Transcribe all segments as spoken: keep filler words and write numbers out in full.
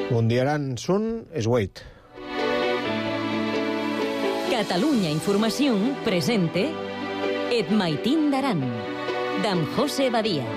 Mundiaran Sun Esweit. Catalunya Información presente Et Maitín d'Aran, d'en José Badia.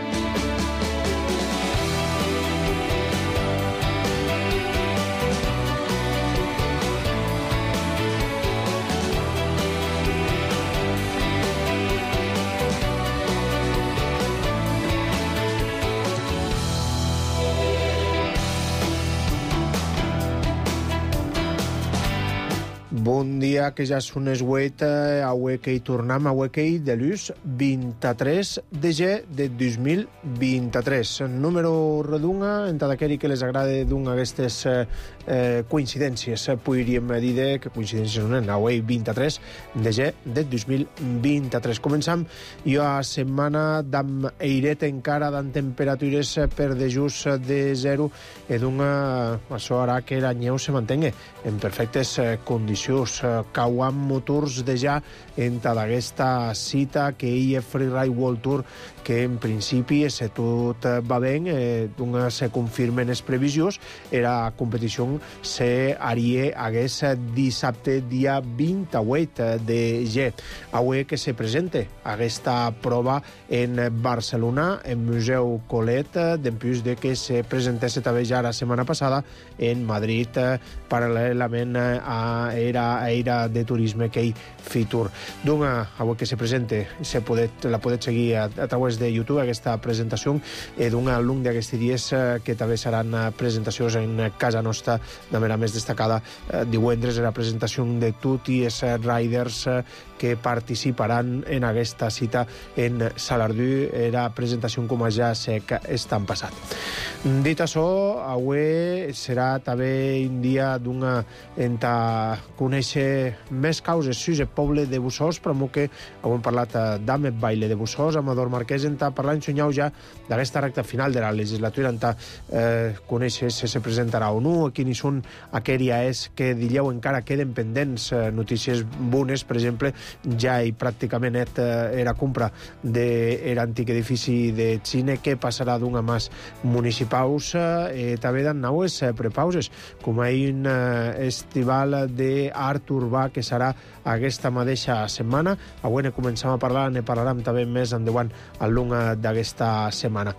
Bon dia, que ja són les vuit, avui que hi tornem, avui que hi de l'ús vint-i-tres de gener de dos mil vint-i-tres. Número redunga, en tot aquell que les agrada d'una d'aquestes eh, coincidències. Podríem dir que coincidències són avui vint-i-tres de gener de dos mil vint-i-tres. Començam jo a setmana d'am airet encara d'en temperatures per de just de zero i d'una, això harà que l'anyeu se mantingui en perfectes condicions. Cauam motors de ja en tota aquesta cita que hi ha Freeride World Tour, que en principi, si tot va bé, eh, se confirmen les previsions, la competició se haria hagués dissabte dia vint-i-vuit de gener. Avui que se presenta aquesta prova en Barcelona, en Museu Colet, després de que se presentés també ja la setmana passada en Madrid, paral·lelament a era Eira de Turisme que hi Fitur. D'una, avui que se presente, se podet, la podeu seguir a, a través de YouTube, aquesta presentació, eh, d'un alumne d'aquests dies eh, que també seran presentacions en casa nostra, de manera més destacada. Eh, divendres la presentació de tots els riders eh, que participaran en aquesta cita en Salardú, era presentació com ja sé que estan passat. Dit això, avui serà també un dia d'una enta conèixer més causes sus el poble de Bussós, però que hem parlat d'Amet Baile de Bussós, Amador Marquès, enta parlar en Sunyau ja d'aquesta recta final de la legislatura, enta eh, conèixer si se presentarà o no, quins són aquelles que dieu encara queden pendents, eh, notícies bones, per exemple, ja hi pràcticament eh, era compra de l'antic edifici de Xine, que passarà d'una mas municipals, eh, també d'en naues eh, prepauses, com un eh, estival d'art urbà que serà aquesta mateixa setmana. Avui ne començam a parlar, ne parlarem també més endavant al long d'aquesta setmana.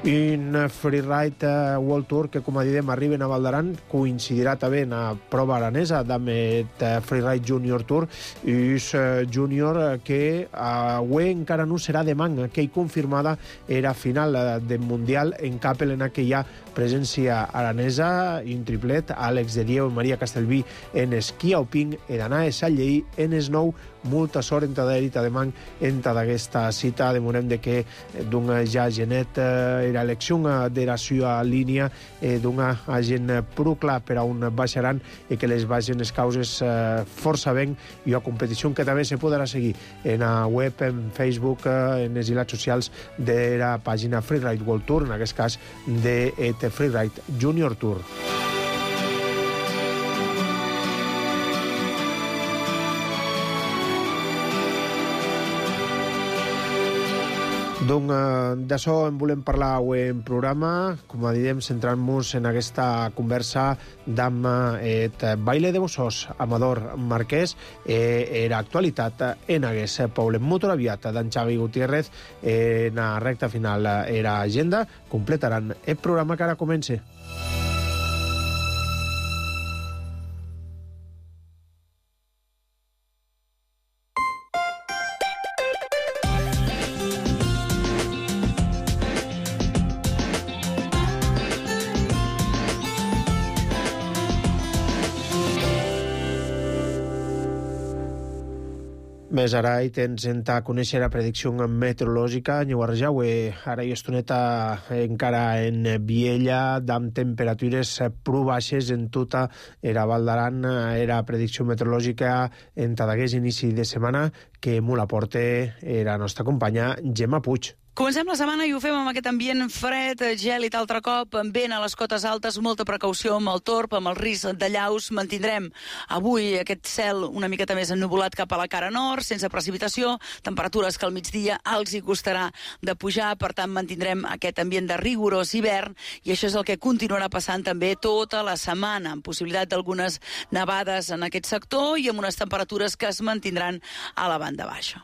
Un Freeride World Tour que, com a diem, arriben a Val d'Aran, coincidirà també en la prova aranesa d'Amet Freeride Junior Tour, és júnior que avui encara no serà demà, que hi confirmada era final del Mundial en Capel, en què hi ha presència aranesa, un triplet, Àlex de Dieu i Maria Castellví en esquí alpín, i d'anar a Sallei en esnou. Molta sort en tota l'erita de man en tota aquesta cita. Demonem de que d'una ja genet eh, era elecció de la seva línia, eh, d'una agent prou clar per a on baixaran i que les baixen les causes eh, força ben, i a competició que també se podrà seguir en la web, en Facebook, eh, en les xarxes socials de la pàgina Freeride World Tour, en aquest cas de et Freeride Junior Tour. Donc, d'això en volem parlar avui en programa, com a diem, centrant-nos en aquesta conversa d'amb et Baile de Bussós, Amador Marquès, eh, era actualitat en aquest poble. Molt aviat d'en Xavi Gutiérrez, en la recta final era agenda, completaran el programa que ara comença. Més ara hi tens a conèixer la predicció meteorològica. Nyuarjau, ara hi estoneta encara en Viella, d'amb temperatures prou baixes en tota era Val d'Aran. Era predicció meteorològica en tot aquest inici de setmana que molt aporta la nostra companya Gemma Puig. Comencem la setmana i ho fem amb aquest ambient fred, gèlid altre cop, amb vent a les cotes altes, molta precaució amb el torb, amb el risc de llaus. Mantindrem avui aquest cel una miqueta més ennuvolat cap a la cara nord, sense precipitació, temperatures que al migdia els hi costarà de pujar, per tant mantindrem aquest ambient de rigorós hivern i això és el que continuarà passant també tota la setmana, amb possibilitat d'algunes nevades en aquest sector i amb unes temperatures que es mantindran a la banda baixa.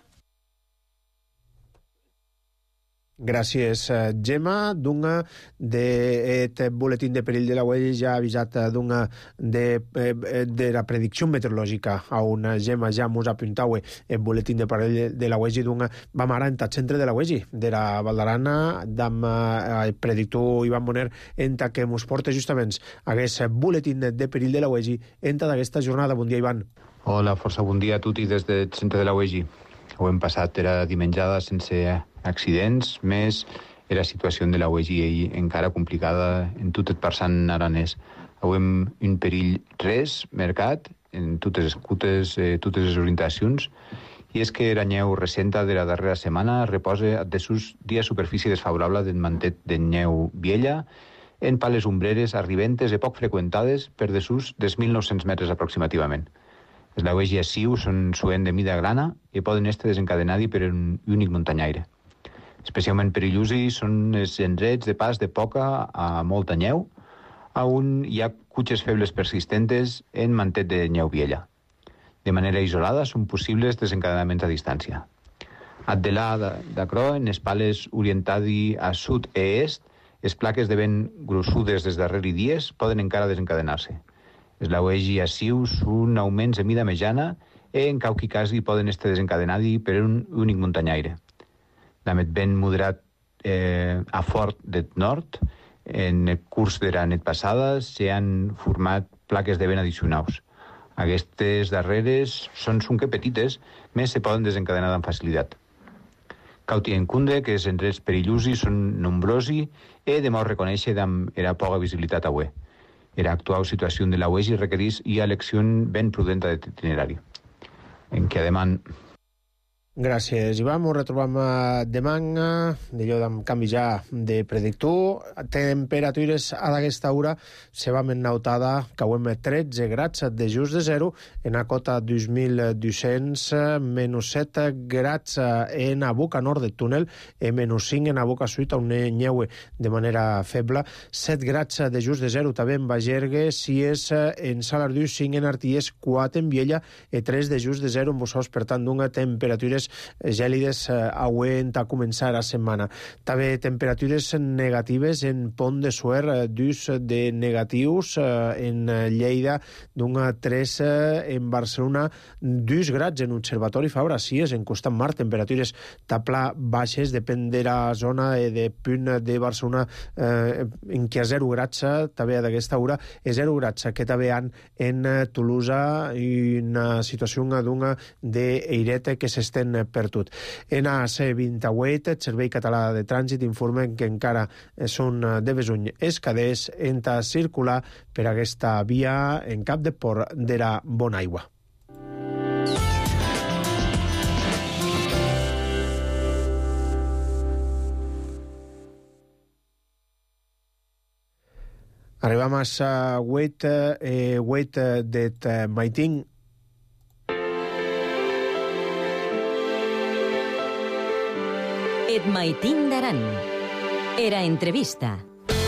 Gràcies, Gemma. Dunga, d'aquest boletín de perill de la U E G ja ha avisat dunga de, de la predicció meteorològica a una Gemma ja mos apuntau el boletín de perill de la U E G dunga vam ara en el centre de la U E G de la Valdarana d'am el predictor Ivan Boner enta que mos porta justament aquest boletín de perill de la U E G enta d'aquesta jornada. Bon dia, Ivan. Hola, força bon dia a tutti des del centre de la U E G. Ho hem passat, era dimenjada sense accidents, més era situació de la U E G encara complicada en tot el parçant aranès. Avui hem un perill res, mercat, en totes les cutes, eh, totes les orientacions, i és que la neu recenta de la darrera setmana reposa de sus dia superfície desfavorable del mantet de neu viella en pales ombreres arribentes i poc freqüentades per de sus dels mil nou-cents metres aproximativament. Les la U E G assiu són suent de mida grana i poden estar desencadenats per un únic muntanyaire. Especialment perillosos són els endrets de pas de poca a molta neu, on hi ha cutxes febles persistentes en mantet de neu viella. De manera isolada són possibles desencadenaments a distància. Ad de là d'acrò, en les pales orientades a sud i est, les plaques de vent grossudes des darrers dies poden encara desencadenar-se. Les la U E G assiu són augments de mida mitjana i en qualque cas hi poden estar desencadenats per un únic muntanyaire. L'amet vent moderat eh, a fort del nord, en el curs de la nit passada s'han format plaques de vent addicionals. Aquestes darreres són sonque petites, més se poden desencadenar amb facilitat. Cal tenir en compte que els endrets perillosos són nombrosos i de molt reconèixer amb la poca visibilitat avui. La actual situació de la U E G requereix una elecció ben prudenta de itinerari. En què demà... Gràcies, Ivan. Ens retrobam demà, d'allò d'en canvi ja de predictor. Temperatures a d'aquesta hora se va ennautada que ho hem tretze grads de just de zero en a cota dos mil dos-cents, menys set grads en a boca nord del túnel i menys cinc en a boca sud on neu de manera feble, set grads de just de zero també en Bagergue, sis en Salardú, cinc en Arties, quatre en Viella i tres de just de zero en Bossòs, per tant d'una temperatures gèlides auent a començar la setmana. També temperatures negatives en Pont de Suert, dus de negatius en Lleida, d'una tres en Barcelona, dos grads en Observatori Fabra Cies, en Costat Mar, temperatures tapla baixes, depèn de la zona de punt de Barcelona eh, en què a zero grads també d'aquesta hora, i zero grads que també han en Tolosa i una situació d'una d'eiret que s'estén per tot. En A C vint-i-vuit, el Servei Català de Trànsit informen que encara són de besuny escaders en a circular per aquesta via en cap de port de la Bonaigua. Arribam a la web eh, web det Maitin. Et Maitin d'Aran. Era entrevista.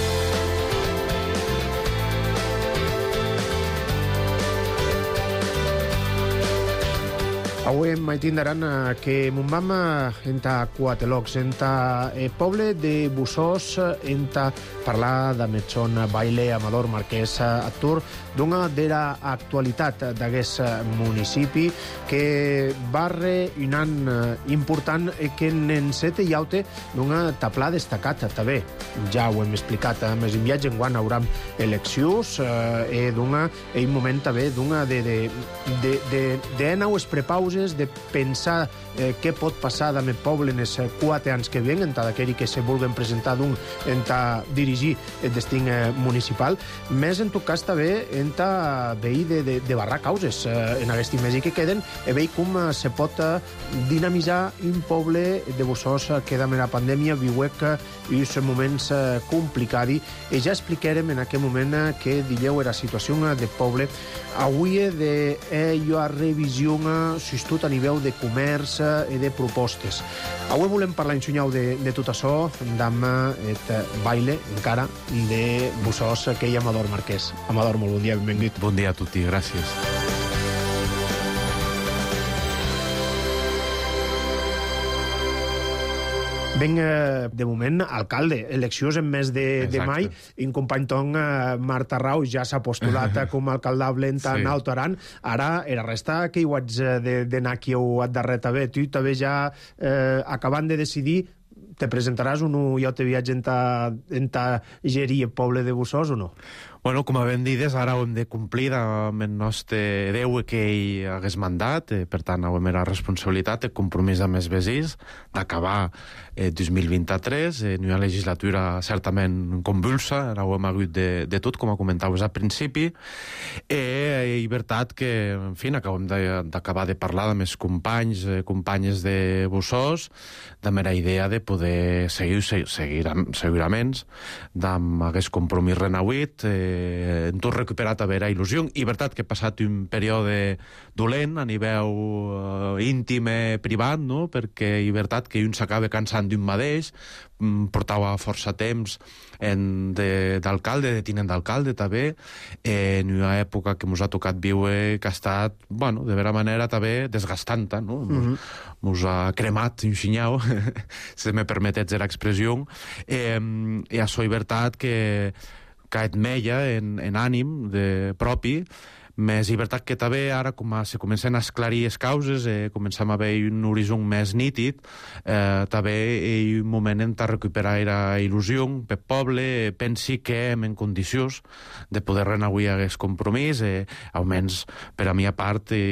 Avui en Maitin d'Aran que mon vam enta quatre locs, enta el poble de Bossòs, enta parlar de Metzon, Baile, Amador, Marquès, Actur, d'una de l'actualitat d'aquest municipi que barre un any important que en set i aute d'una taplà destacat també. Ja ho hem explicat, més en viatge en quan hauram eleccions i d'una, un moment també d'una de de de de de nou es prepauses causes, de pensar eh, què pot passar amb el poble en els quatre anys que venen, en aquells que se vulguen presentar d'un en ta dirigir el destí eh, municipal, més en tot cas també en ta veí de, de, de barrar causes eh, en aquests mesos que queden, i veure com eh, se pot eh, dinamitzar un poble de Bossòs eh, que amb la pandèmia viuec uns moments eh, complicats, i ja explicarem en aquell moment eh, que dileu era situació eh, de poble avui de eh, jo a revisió eh, sostut a nivell de comerç eh, i de propostes. Avui volem parlar en Xunyau de, de tot això, d'am et baile, encara, de Bossòs, que hi ha Amador Marquès. Amador, molt bon dia, benvingut. Bon dia a tutti, gràcies. Ben, eh, de moment, alcalde, eleccions en mes de, de mai, i un company ton, eh, Marta Rau, ja s'ha postulat com a alcaldable en tan sí. Alto Aran. Ara, era resta que hi ho haig d'anar aquí o et darrer també. Tu també ja, eh, acabant de decidir, te presentaràs o no? Ja te viatge en ta, en ta geria poble de Bossòs o no? Bueno, com ben dides, ara ho hem de complir amb el nostre Déu que hi hagués mandat, eh, per tant, ho hem la responsabilitat, el compromís amb els veïns d'acabar eh, dos mil vint-i-tres, eh, una legislatura certament convulsa, ara ho hem hagut de, de tot, com comentaves al principi, eh, i veritat que, en fi, acabem d'acabar de, de parlar amb els companys, eh, companyes de Bossòs, de la idea de poder seguir, seguir, seguraments, amb aquest compromís renauit, eh, en tot recuperat a veure il·lusió, i veritat que he passat un període dolent a nivell uh, íntim i privat, no? Perquè hi veritat que un s'acaba cansant d'un mateix, portava força temps d'alcalde, de, de tinent d'alcalde també, en una època que ens ha tocat viure que ha estat, bueno, de vera manera també desgastant, no? Ens mm -hmm. ha cremat un xinyau, si me permetets l'expressió, eh, i això és veritat que caet meia en, en ànim de propi, més llibertat que també ara com a, se comencen a esclarir les causes, eh, comencem a veure un horitzó més nítid, eh, també hi ha un moment en recuperar la il·lusió pel poble, pensi que hem en condicions de poder renauir aquest compromís, eh, almenys per a mi a part, eh,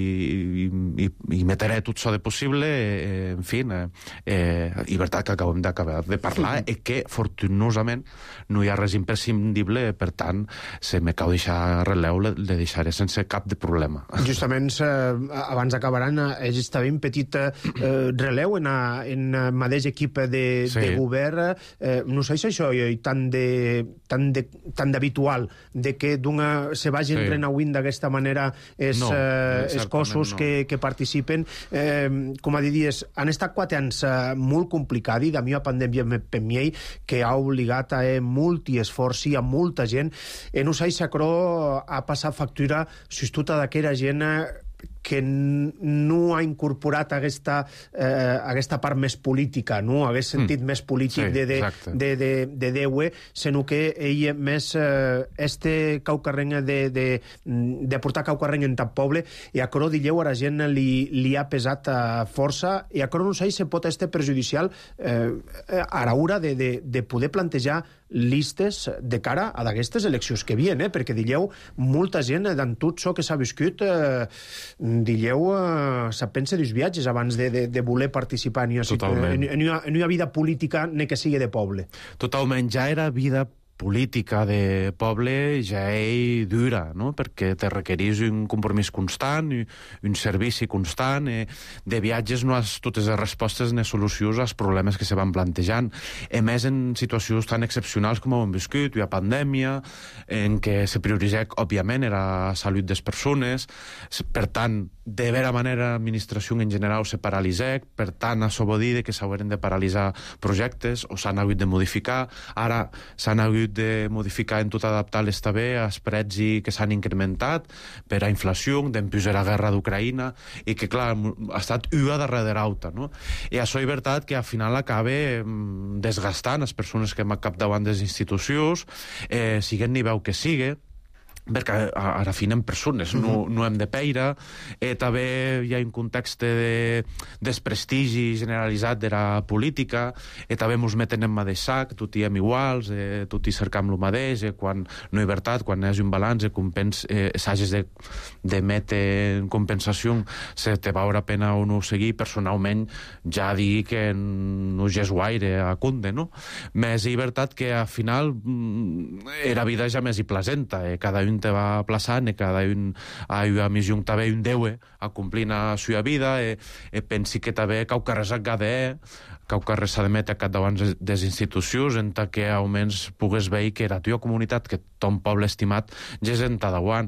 i, i, i, i meteré tot això de possible, eh, en fi, eh, eh, llibertat que acabem d'acabar de parlar, i que, fortunosament, no hi ha res imprescindible, per tant, se me cau deixar relleu de deixar sense cap de problema. Justament, eh, abans d'acabaran, eh, estava un petit eh, releu en, a, en el mateix equip de, sí. de govern. Eh, no sé si això és tan de, tan de, tan d'habitual, de que se vagin sí. renauint d'aquesta manera els no, eh, cossos no. que, que participen. Eh, com a diries, han estat quatre anys eh, molt complicats, i de mi la pandèmia per mi que ha obligat a eh, molt i esforç i a molta gent. Eh, no sé si això ha passat factura sostuta d'aquella gent que no ha incorporat aquesta, eh, aquesta part més política, no? Hagués sentit mm. més polític sí, de, de, de, de, de Déu, sinó que ell més eh, este caucarreny de, de, de portar caucarreny en tant poble, i a coro dilleu a la gent li, li ha pesat eh, força, i a coro no sé si pot este perjudicial eh, a l'hora de, de, de poder plantejar listes de cara a d'aquestes eleccions que vien, eh? Perquè dilleu molta gent d'en tot això que s'ha viscut eh, dilleu eh, se pensa dels viatges abans de, de, de voler participar en una, en, en, una, en una vida política ni que sigui de poble. Totalment, ja era vida política de poble ja és dura, no? Perquè te requerís un compromís constant, un servici constant, eh, de viatges no has totes les respostes ni solucions als problemes que se van plantejant. A més, en situacions tan excepcionals com hem viscut, hi ha pandèmia, en què se prioritza, òbviament, la salut de les persones, per tant, de vera manera l'administració en general se paralitza, per tant, això vol dir que s'hauran de paralitzar projectes o s'han hagut de modificar. Ara s'han hagut de modificar en tot adaptar-les també als preus que s'han incrementat per a inflació, d'empujar la guerra d'Ucraïna, i que, clar, ha estat una darrere alta, no? I això és veritat que al final acaba desgastant les persones que hem capdavant des institucions, eh, siguen nivell que sigui, perquè ara finem persones, mm -hmm. no, no hem de peira, eh, també hi ha un context de desprestigi generalitzat de la política, eh, també ens meten en mateix sac, tot hi hem iguals, eh, tot hi cercam el mateix, eh, quan no hi ha veritat, quan hi hagi un balanç, eh, compens, eh, s'hagis de, de metre en compensació, se te veure pena o no seguir, personalment ja digui que no és guaire a Cunde, no? Més llibertat que al final era vida ja més i placenta, eh, cada un te va plaçant i cada un ha a missió també un deue a complir la seva vida, e, e pensi que també cau carres a gade, cau carres s'ha de metre cap davant des institucions en que almenys pugues veure que la teva comunitat, que ton poble estimat ja és en tadauant,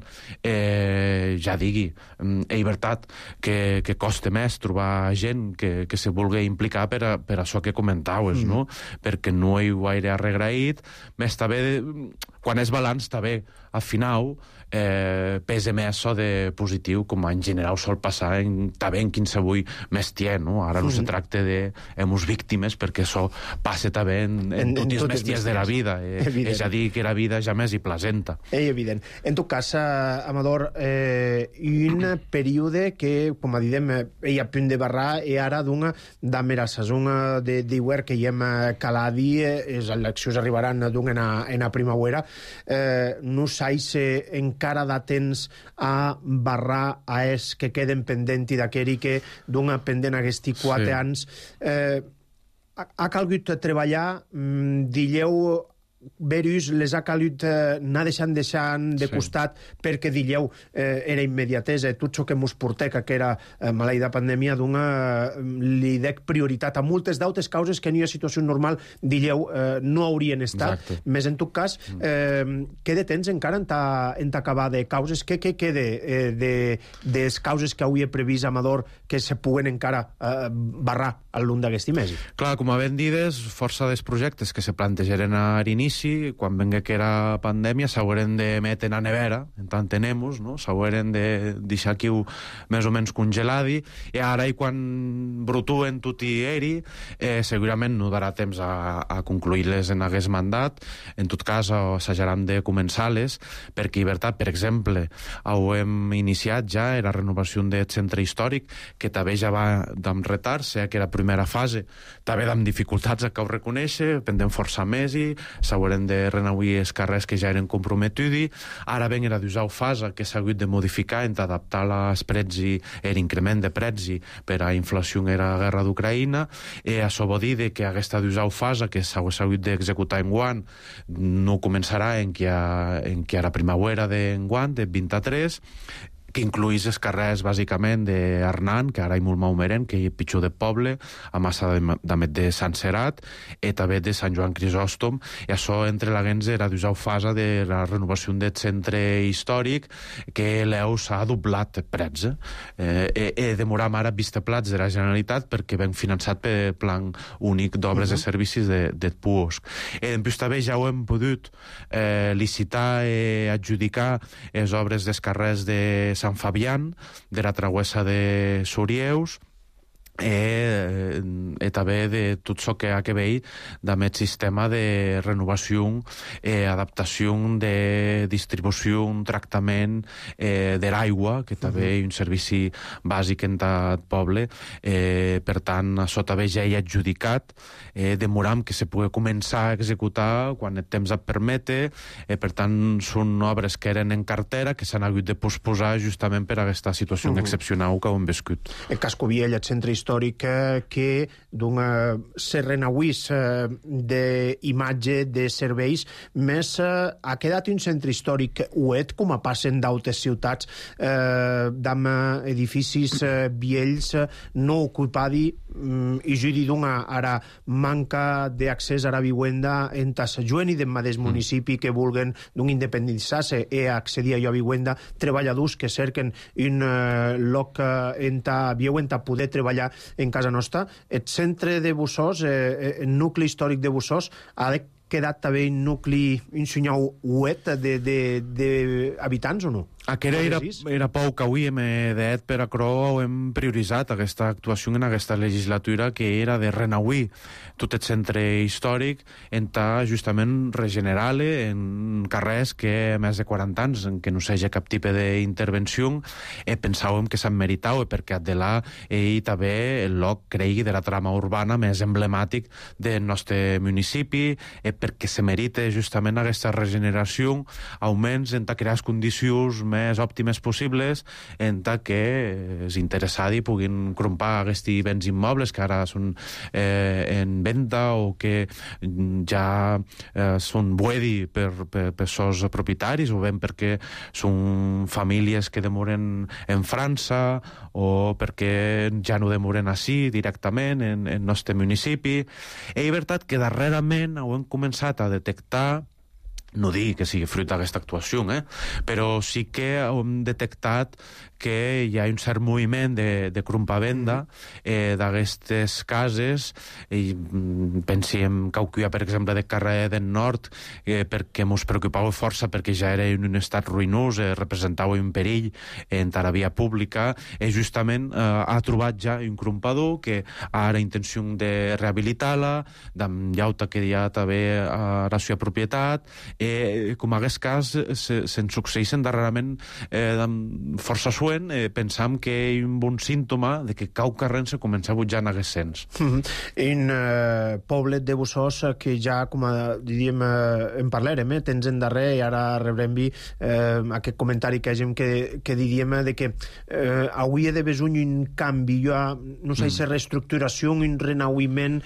eh, ja digui, és veritat que, que costa més trobar gent que, que se vulgui implicar per a, per a això que comentaves, mm. no? Perquè no hi gaire arregraït, més també quan és balanç també al final eh, pesa més això de positiu, com en general sol passar en, també en qualsevol mestier, no? Ara no mm. se tracta de emus víctimes, perquè això passa també en, en, en tots els mestiers de la vida, eh, és a dir, que la vida ja més hi placenta. És evident. En tot cas, Amador, eh, un període que, com a didem, hi ha punt de barrar i ara d'una d'amera sasuna de diuer que hi hem caladi, les eleccions arribaran d'una en a primavera, eh, no sais encara de temps a barrar a es que queden pendent i d'aqueri que d'una pendent aquests quatre sí. anys. Eh, ha, ha calgut treballar, mm, dilleu Verus les ha calut eh, anar deixant deixant de sí. costat perquè dilleu eh, era immediatesa, tot això que mos porteca que era eh, maleïda pandèmia d'una eh, li dec prioritat a moltes d'altres causes que en una situació normal dilleu eh, no haurien estat. Exacte. Més en tot cas eh, queda temps encara en t'acabar de causes, què que queda eh, de des causes que hauria previst Amador que se puguen encara eh, barrar a l'un d'aquest mes? Clar, com a ben dides, força dels projectes que se plantejaren a l'inici, quan venga que era pandèmia, s'haurem de metre a nevera, en tant tenemos, no? S'haurem de deixar aquí més o menys congeladi, i ara i quan brutuen tot i eri, eh, segurament no darà temps a, a concluir-les en aquest mandat. En tot cas, assajaram de començar-les, perquè Llibertat, per exemple, ho hem iniciat ja, la renovació del centre històric, que també ja va amb retard, sé que era primera fase, també amb dificultats a que ho reconèixer, pendent força més i s'haurem de renauir els carrers que ja eren comprometudi. Ara ben era d'usar fase que s'ha hagut de modificar en adaptar els preus i l'increment de preus per a inflació en la guerra d'Ucraïna, i això vol dir que aquesta d'usar fase que s'ha hagut d'executar en guant no començarà en que en que la primavera d'enguant, de vint-i-tres, que incluís els carrers, bàsicament, d'Arnan, que ara hi molt maumeren, que hi ha pitjor de poble, a massa de, de, de Sant Cerat, i també de Sant Joan Crisòstom, i això entre la gens era d'usar fase de la renovació del centre històric, que l'eu s'ha doblat prets. Eh, eh, eh, demoram ara vistaplats de la Generalitat perquè ben finançat per Plan Únic d'Obres uh -huh. i Servicis de, de P U O S C. I després també ja ho hem pogut eh, licitar i adjudicar les obres dels carrers de Sant Fabián, de la travessa de Sorieus, eh, eh, també de tot això que ha que veure amb el sistema de renovació, eh, adaptació de distribució, tractament eh, de l'aigua, que també és un servici bàsic en tot poble. Eh, per tant, això també ja hi ha adjudicat. Eh, demoram que se pugui començar a executar quan el temps et permete. Eh, per tant, són obres que eren en cartera, que s'han hagut de posposar justament per aquesta situació uh-huh. excepcional que hem viscut. El Casco Vell, el centre històric, que d'una se renauís eh, d'imatge de serveis, més eh, ha quedat un centre històric uet, com a passen d'altres ciutats, eh, amb edificis eh, viells eh, no ocupadi, mm, i jo dic d'una ara manca d'accés a la vivienda en tas jueni del mateix municipi que vulguen d'un independitzar-se i accedir a allò a vivienda, treballadors que cerquen un eh, lloc eh, en ta viu, en ta poder treballar en casa nostra. El centre de Bussós, eh, el nucli històric de Bussós, ha de quedat també un nucli, un senyal huet d'habitants o no? Aquera era, era pau que havíem dit per acrò hem prioritzat aquesta actuació en aquesta legislatura, que era de renauir tot el centre històric en ta justament regenerar-le en carrers que més de quaranta anys en què no s'hagi cap tipus d'intervenció, eh, pensàvem que s'han meritat, eh, perquè de là ell també el lloc cregui de la trama urbana més emblemàtic del nostre municipi, eh, perquè se merita justament aquesta regeneració, augments en ta crear les condicions més òptimes possibles en ta que els interessats puguin crompar aquests béns immobles que ara són eh, en venda o que ja eh, són buedi per, per, per sos propietaris, o bé perquè són famílies que demoren en França o perquè ja no demoren així directament en el nostre municipi. És veritat que darrerament ho hem començat a detectar, no dic que sigui fruit d'aquesta actuació, eh? però sí que hem detectat que hi ha un cert moviment de, de crompavenda eh, d'aquestes cases, i pensem que per exemple de carrer del Nord, eh, perquè ens preocupava força perquè ja era en un estat ruïnós, eh, representava un perill en la via pública, i eh, justament eh, ha trobat ja un crompador que ara intenció de rehabilitar-la, amb llauta que ja també a la seva propietat. Eh, com en aquest cas se, se'n succeeixen darrerament eh, força suent, eh, pensam que hi ha un bon símptoma de que cau carrer se comença a butjar en aquest sens. Mm-hmm. En eh, poblet de Bossòs que ja, com a, diríem, eh, en parlèrem, eh, tens en darrer, i ara rebrem-hi eh, aquest comentari que hàgim que, que diríem de que eh, hauria de besuny un canvi, jo, no sé, mm. reestructuració, un renauiment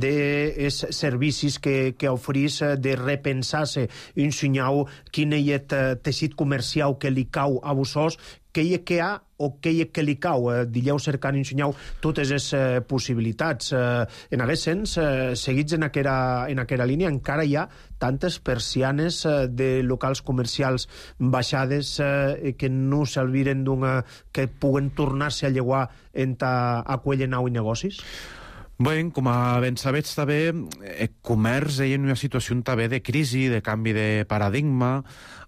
de servicis que, que oferís, de repensar-se un senyal quin és el teixit comercial que li cau a Bossòs, què hi ha que ha o què hi ha que li cau. Eh, Dilleu cercant i ensenyau totes les eh, possibilitats. Eh, en aquest sens, eh, seguits en aquella, en aquella línia, encara hi ha tantes persianes eh, de locals comercials baixades eh, que no s'alviren d'una... que puguen tornar-se a lleguar en ta aquella nau i negocis? Bé, com a ben sabets també, el comerç és en una situació també de crisi, de canvi de paradigma.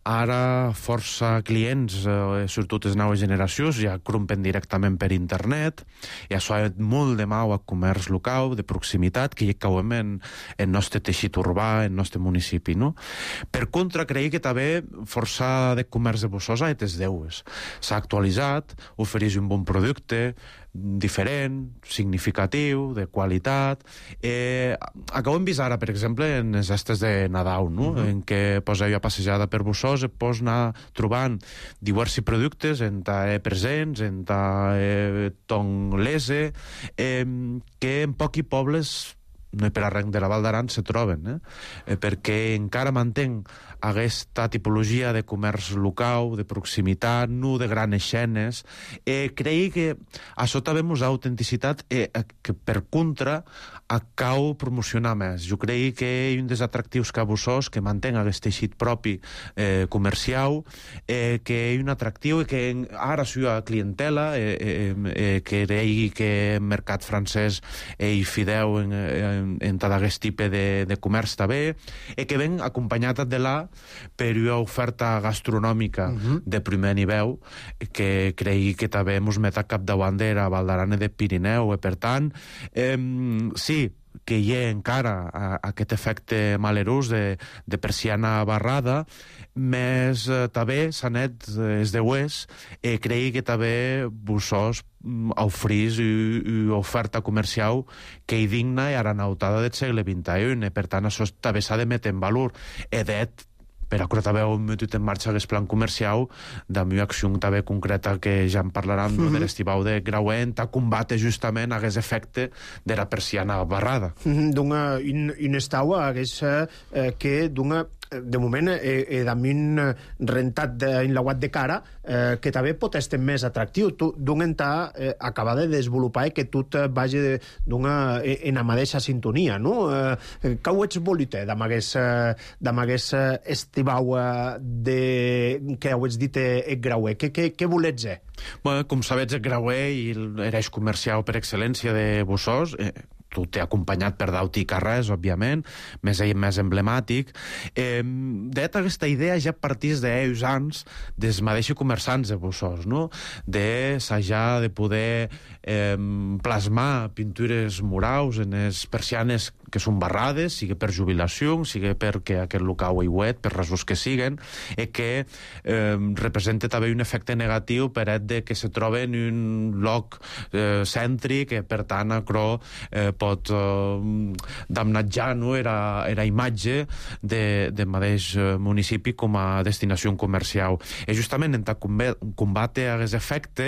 Ara força clients, eh, sobretot les noves generacions, ja crompen directament per internet, i això ha molt de mau al comerç local, de proximitat, que hi cauen en el nostre teixit urbà, en el nostre municipi, no? Per contra, creiem que també força de comerç de Bossòs ha etes deues. S'ha actualitzat, ofereix un bon producte, diferent, significatiu, de qualitat. Eh, acabem vist ara, per exemple, en les estes de Nadal, no? Uh-huh. En què poseu a passejada per Bossòs, et pots anar trobant diversos productes en ta eh, presents, en ta eh, tonglese, eh, que en pocs pobles no per arrenc de la Val d'Aran se troben, eh? Eh, perquè encara mantenc aquesta tipologia de comerç local, de proximitat, no de grans escenes. Eh, crec que això també mos ha autenticitat, eh, que per contra acau promocionar més. Jo crec que hi ha un dels atractius que a Bossòs, que mantenc aquest teixit propi eh, comercial, eh, que hi ha un atractiu i que ara si hi ha clientela, eh, eh, eh, que creigui que el mercat francès eh, hi fideu en, en en tot aquest tipus de, de comerç també, i que ven acompanyat de là per una oferta gastronòmica uh-huh. de primer nivell, que cregui que també mos met a capdavant a Val d'Aran i de Pirineu, i per tant, eh, sí, que hi ha encara a, a aquest efecte malerós de, de persiana barrada, més eh, també s'anet es deues, i cregui que també Bossòs oferís una oferta comercial que hi digna i aranautada del segle vint i u, i per tant això també s'ha de metre en valor. He dit, per això també hem metut en marxa aquest plan comercial d'una acció també concreta que ja en parlarem mm-hmm. de l'estivau de Grauent, a combatre justament aquest efecte de la persiana barrada. Mm-hmm. D'una, un, un estau hagués eh, que d'una de moment, eh, eh, d'un rentat d'enlauat de cara, eh, que també pot estar més atractiu. Tu, d'un entà, eh, acabar de desenvolupar i que tot vagi d'una eh, en la mateixa sintonia, no? Eh, que ho ets volit, eh, d'amb aquest eh, estivau eh, de, que ho ets dit eh, el Grauer? Què, què, què volets, eh? Bueno, com sabets, el Grauer i l'eix comercial per excel·lència de Bossòs, eh, tot acompanyat per d'auti carrers, òbviament, més més emblemàtic. Eh, D'eta aquesta idea ja partís d'ells anys des mateixos comerçants de Bossòst, no? De s'hajar de poder eh, plasmar pintures muraus en les persianes que són barrades, sigui per jubilació, sigui perquè aquest local hi wet, per rasos que siguen, i que eh, representa també un efecte negatiu per et de que se troba en un lloc eh, cèntric, i per tant acrò eh, pot eh, damnatjar, no?, era, era imatge de, de mateix municipi com a destinació comercial. I justament en combate a aquest efecte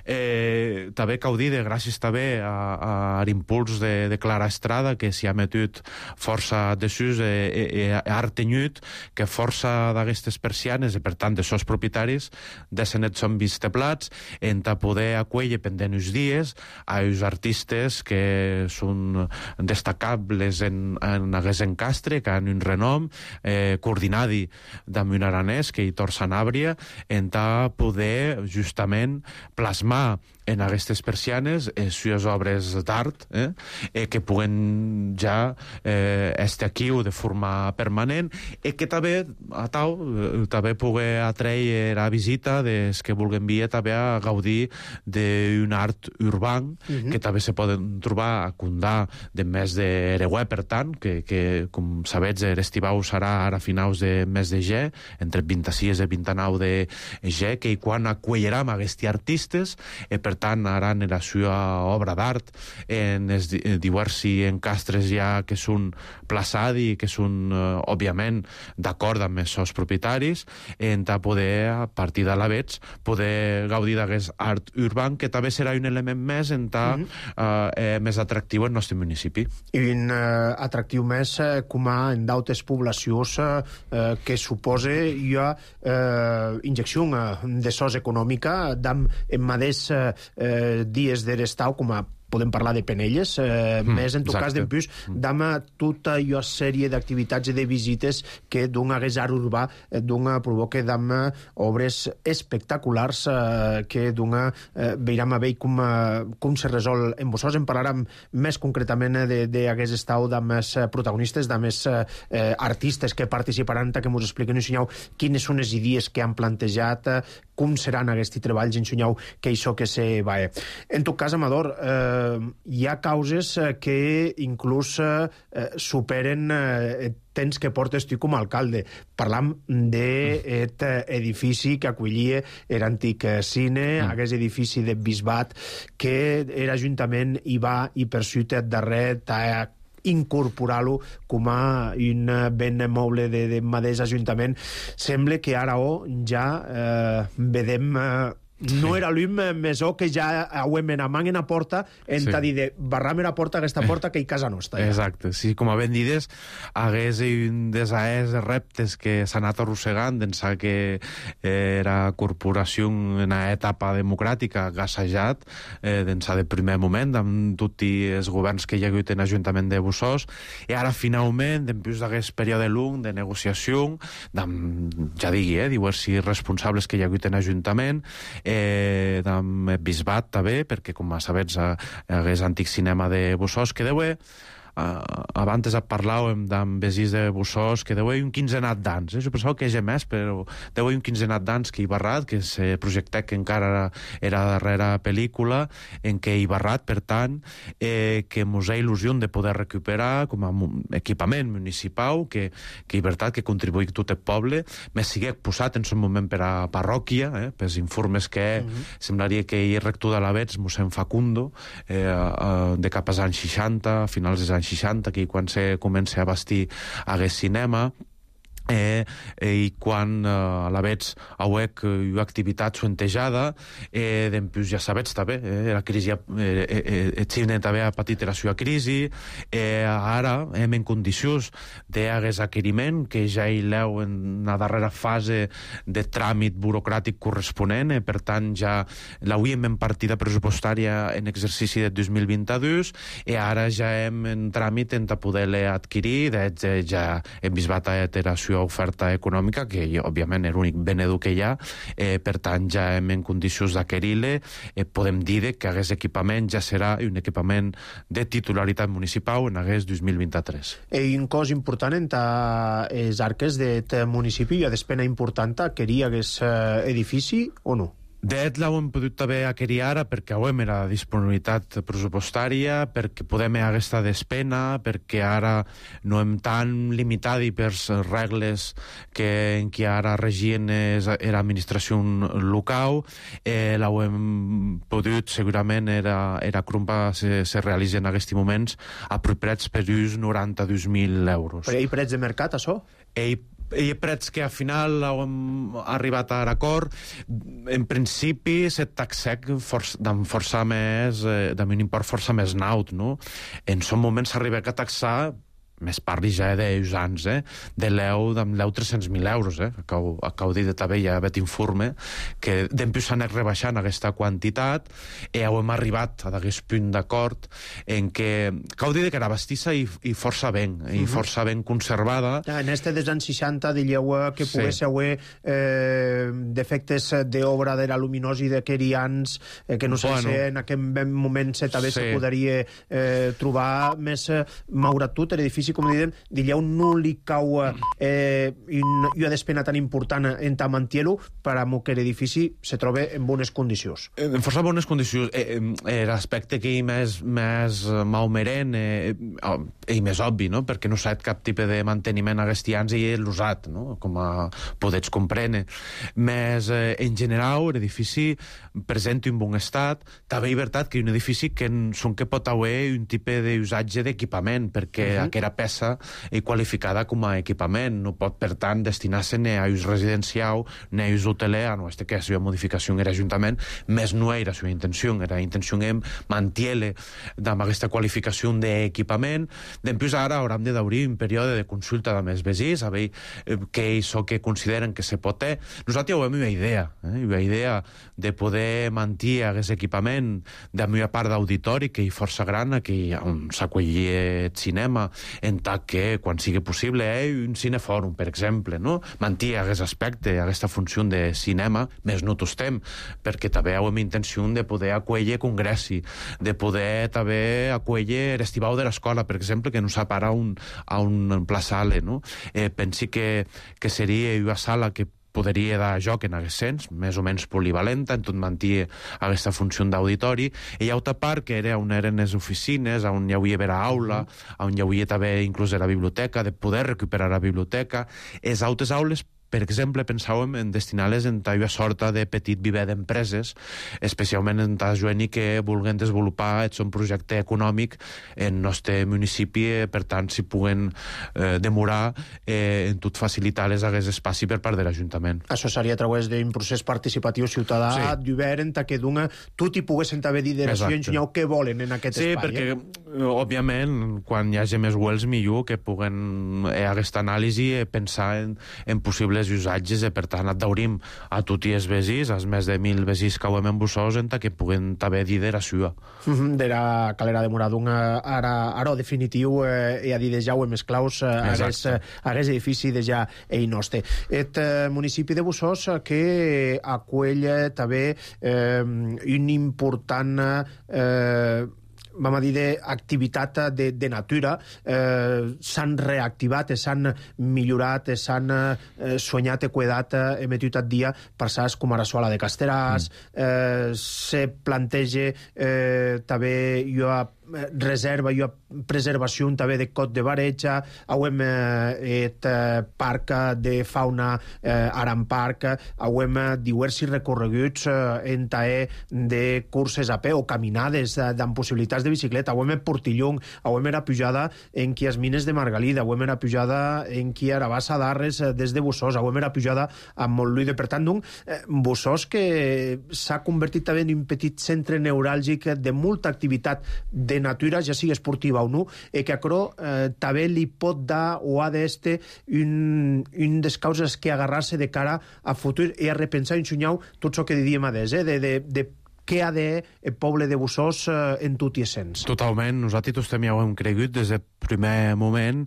eh, també caudir de gràcies també a, a l'impuls de, de Clara Estrada, que s'hi ha metut força desús i eh, eh, ha artenyut que força d'aquestes persianes, i per tant de sos propietaris, de senet són visteplats en a poder acuellir pendent uns dies a uns artistes que són destacables en, en aquest encastre, que han un renom, eh, coordinadi amb un aranès, que hi Hitor Sanàbria, en a poder justament plasmar en aquestes persianes les seves obres d'art, eh, eh, que puguen ja eh, estar aquí o de forma permanent, i que també a tau, eh, també pugui atreure la visita des que vulguin vir també a gaudir d'un art urbà, uh-huh. que també se poden trobar a Condà de mes d'Ereguer, per tant, que, que com sabets, l'estivau serà ara a finals de mes de ge, entre vint-i-sis i vint-i-nou de ge, que quan acolleram aquests artistes, eh, per tant, aran la seva obra d'art en els diversos encastres ja que són plaçats i que són, eh, òbviament, d'acord amb els seus propietaris, en a poder, a partir de l'avets, poder gaudir d'aquest art urbà, que també serà un element més en ta, uh-huh. eh, més atractiu al nostre municipi. I un eh, atractiu més eh, com a en d'altres poblacions eh, que suposa hi ha eh, injecció de sos econòmica d'am en mateix eh, dies de restau, com a podem parlar de Penelles, eh, mm, més en tot cas d'en plus, d'ama tota una sèrie d'activitats i de visites que d'un hagués art urbà, d'un provoca d'ama obres espectaculars eh, que d'un eh, veiram a veure com, eh, com se resol en Bossòst. En parlarem més concretament d'aquest estau d'ams protagonistes, d'ams eh, artistes que participaran, que ens expliquen, ensenyau quines són les idees que han plantejat, eh, com seran aquests treballs, ensenyau que això que se va. En tot cas, Amador, eh, hi ha causes que inclús eh, superen eh, temps que portes tu com a alcalde. Parlam d'aquest edifici que acollia l'antic cine, mm. aquest edifici de Bisbat, que l'Ajuntament hi va i per ciutat darrer t'ha incorporar-lo com a un ben moble de, de mateix Ajuntament. Sembla que ara o ja eh, vedem... Eh, no era l'um mesó que ja auem en amant en a porta en sí. dir de barram en a porta aquesta porta que hi casa nostra. Ja. Exacte, sí, com a ben dides hagués un desaers de reptes que s'ha anat arrossegant d'ençà que era corporació en una etapa democràtica gassejat eh, d'ençà de primer moment amb tots els governs que hi ha hagut en l'Ajuntament de Bossòst, i ara finalment després d'aquest període long de negociació amb, ja digui, eh, diversos responsables que hi ha hagut en l'Ajuntament, eh, amb Bisbat també, perquè com a sabets hagués antic cinema de Bossòst, que deu Uh, abans parlàvem amb veïns de Bossòst que deu un quinzenat d'ans, eh? Jo pensava que és més, però deu un quinzenat d'ans que hi barrat, que se projectat que encara era, era la darrera pel·lícula en què hi barrat, per tant, eh, que mos ha il·lusió de poder recuperar com a equipament municipal, que, que hi veritat que contribuï tot el poble, més sigui posat en son moment per a parròquia, eh? Pels informes que uh-huh. semblaria que hi rector de l'Avets, mossèn Facundo, eh, eh, de cap als anys seixanta, a finals dels anys seixanta, que quan se comença a bastir hagués cinema, Eh, eh, i quan eh, a la vets auec eh, una activitat suentejada eh, d'empús ja sabets també eh, la crisi eh, eh, eh, Xile també ha patit la seva crisi eh, ara hem en condicions d'hagués acquiriment que ja hi leu en la darrera fase de tràmit burocràtic corresponent, eh, per tant ja l'hauríem en partida pressupostària en exercici de dos mil vint-i-dos i ara ja hem en tràmit en poder-le adquirir, de, ja hem bisbat a la seva situació d'oferta econòmica, que òbviament és l'únic benedu que hi ha, eh, per tant ja hem en condicions d'aquerir-le, eh, podem dir que aquest equipament ja serà un equipament de titularitat municipal en aquest dos mil vint-i-tres. E un cos important en les arques d'aquest municipi, hi ha despena important a aquerir aquest edifici o no? D'et l'ho hem pogut també aquerir ara perquè hem era disponibilitat pressupostària, perquè podem aquesta despena, perquè ara no hem tan limitat i per regles que en qui ara regien era administració local, eh, l'ho hem pogut segurament era, era crumpa se, se realitza en aquests moments a prets per uns noranta-dos mil euros. Però hi ha prets de mercat, això? Ell hi ha prets que al final hem arribat a l'acord. En principi set taxec d'en força més eh, d'un import força més naut, no? En son moments s'arriba a taxar més parli ja d'uns anys, eh? de l'eu, de l'eu tres-cents mil euros, eh? Acabo, acabo de dir també, ja vet informe, que d'empius s'ha anat rebaixant aquesta quantitat, i hem arribat a d'aquest punt d'acord en què, acabo de dir que era bastissa i, i força ben, i força ben conservada. En este dels anys seixanta diríeu que Sí. pogués haver eh, defectes d'obra de la luminosi de querians, eh, que no sé Bueno. si en aquell moment se també Sí. se podria eh, trobar més eh, malgrat tot l'edifici, com diem, diríeu, no li cau eh, una, una despena tan important en mantenir-lo per a que l'edifici se troba en bones condicions. En força bones condicions. Eh, eh, L'aspecte que hi més, més maumeren eh, i més obvi, no? Perquè no s'ha fet cap tipus de manteniment a aquests anys i l'usat, no? Com a podets comprendre. Més, eh, en general, l'edifici presenta un bon estat. També és veritat que hi ha un edifici que són que pot haver un tipus d'usatge d'equipament, perquè uh -huh. aquella peça és qualificada com a equipament, no pot, per tant, destinar-se ni a ús residencial ni a ús hoteler, no, este que ha sido modificació en l'Ajuntament, més no era la seva intenció, era la intenció en mantiele amb aquesta qualificació d'equipament. Després ara hauran de d'obrir un període de consulta amb els veïns, a veure eh, què és el que consideren que se pot fer. Nosaltres ho hem una idea, eh? una idea de poder mantenir aquest equipament de la meva part d'auditori, que és força gran, aquí on s'acollia cinema, en tant que, quan sigui possible, eh, un cinefòrum, per exemple, no? Mantir aquest aspecte, aquesta funció de cinema, més no tostem, perquè també hem intenció de poder acollir congressi, de poder també acollir l'estivau de l'escola, per exemple, que no s'apara a un, a un plaçale, no? Eh, pensi que, que seria una sala que podria dar joc en aquest sens, més o menys polivalenta, en tot mantir aquesta funció d'auditori, i hi ha altra part que era on eren les oficines, on hi havia vera aula, on hi havia també inclús la biblioteca, de poder recuperar la biblioteca. Les altres aules, per exemple, pensàvem en destinar-les en una sorta de petit viver d'empreses, especialment en tas jueni que vulguin desenvolupar el seu projecte econòmic en el nostre municipi, per tant, si puguen eh, demorar eh, en tot facilitar-les aquest espaci per part de l'Ajuntament. Això seria a través d'un procés participatiu ciutadà, Sí. d'obert, en què d'una tot hi poguessin també dir Exacte. i ensenyar què volen en aquest Sí, espai. perquè, Eh? òbviament, quan hi hagi més webs, millor que puguen, eh, aquesta anàlisi, eh, pensar en, en possibles usatges, i per tant adaurim a tots els veïns, als més de mil veïns que ho hem en Bussós, en que puguen també dir de la seva. Uh -huh, de la calera de Moradun ara, ara definitiu eh, i a dir de ja ho hem esclaus eh, hagués, eh, hagués edifici de ja ell nostre. Et eh, municipi de Bussós eh, que acull eh, també eh, un important eh, vam a dir, d'activitat de, de natura, eh, s'han reactivat, s'han millorat, s'han eh, soñat i cuidat, eh, emetut al dia passats com ara Sola de Casteràs, mm. eh, se planteja eh, també jo reserva i preservació també de Cot de Bareja, hem eh, eh, parc de fauna eh, Aran Parc, hem diversos recorreguts eh, en taer de curses a peu o caminades eh, amb possibilitats de bicicleta, hem Portillon, hem era pujada en qui as mines de Margalida, hem era pujada en qui ara Bassa d'Arres eh, des de Bussós, hem era pujada a Montluï de Pertàndum, eh, Bussós que s'ha convertit també en un petit centre neuràlgic de molta activitat de natura, ja sigui esportiva o no, i que acrò eh, també li pot dar o ha d'este un, un des causes que agarrar-se de cara a futur i a repensar i ensenyar tot el que diríem a des, eh, de, de, de què ha de el poble de Bussós eh, en tot i essents. Totalment, nosaltres també ho hem cregut des del primer moment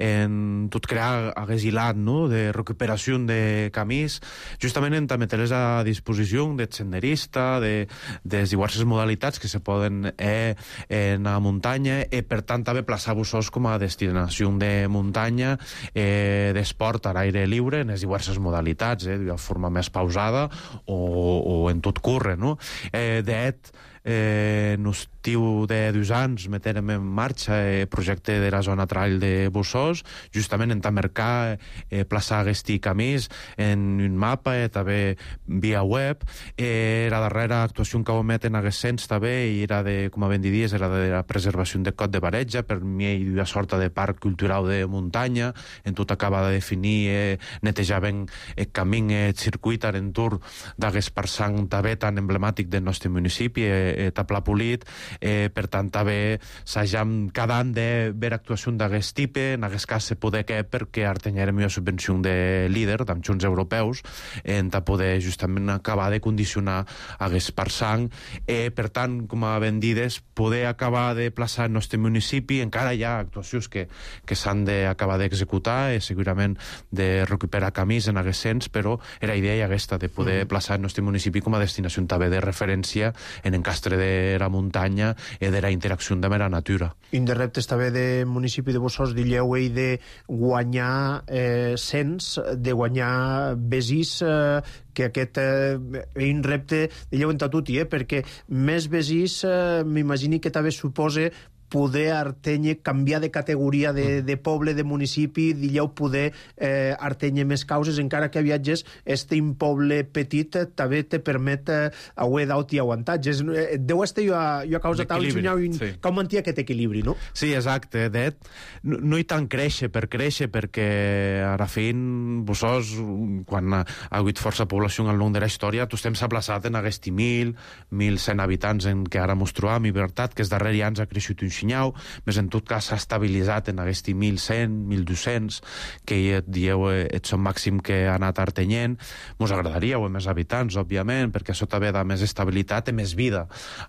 en tot crear hagués hilat, no?, de recuperació de camins, justament en també teles a disposició de senderista, de, de diverses modalitats que se poden eh, en la muntanya, i per tant també plaçar Bussós com a destinació de muntanya, eh, d'esport a l'aire lliure en les diverses modalitats, eh, de forma més pausada o, o en tot curre, no? Eh, d'et, eh, en estiu de dos anys metem en marxa el projecte de la zona trail de Bussós, justament en tamercar eh, plaçar aquest camins en un mapa i també via web. Eh, la darrera actuació que ho meten a Guessens també, i era de, com a ben diries, era de la preservació de Cot de Baretja, per mi hi ha una sorta de parc cultural de muntanya, en tot acaba de definir, eh, netejar ben el camí, el circuit a l'entorn d'aquest parsang també tan emblemàtic del nostre municipi, eh, eh, Tapla Polit, eh, per tant també s'hagem cada any de veure actuació d'aquest tipus, en aquest cas se poder que perquè artenyerem una subvenció de líder d'amb junts europeus en ta poder justament acabar de condicionar aquest parsang, eh, per tant, com a ben dides, poder acabar de plaçar el nostre municipi. Encara hi ha actuacions que, que s'han d'acabar d'executar, eh, segurament de recuperar camins en aquest sens, però era idea i aquesta de poder mm. plaçar el nostre municipi com a destinació també de referència en encastre de la muntanya i de la interacció amb la natura. Un de reptes també de municipi de Bussós, dilleu, i de guanyar eh, cens, de guanyar besís, eh, que aquest eh, és un repte, dilleu, en tot, eh, perquè més besís eh, m'imagini que també suposa poder artenye, canviar de categoria de, de poble, de municipi, dilleu, poder eh, artenye més causes, encara que viatges, este un poble petit eh, també te permet eh, haver d'aut i aguantatges. Eh, deu este jo a, jo a causa tal, un, sí. Com mantia aquest equilibri, no? Sí, exacte. Det, no, no hi tant créixer per créixer, perquè a la fin, Bussós, quan ha, ha hagut força població al long de la història, tu estem s'aplaçat en aquests mil, mil cent habitants en què ara mos trobam, i veritat que els darrers anys ha creixut un xinyau, més en tot cas s'ha estabilitzat en aquest mil cent, mil dos-cents, que et dieu et son màxim que ha anat artenyent. Mos agradaria o més habitants, òbviament, perquè això també da més estabilitat i més vida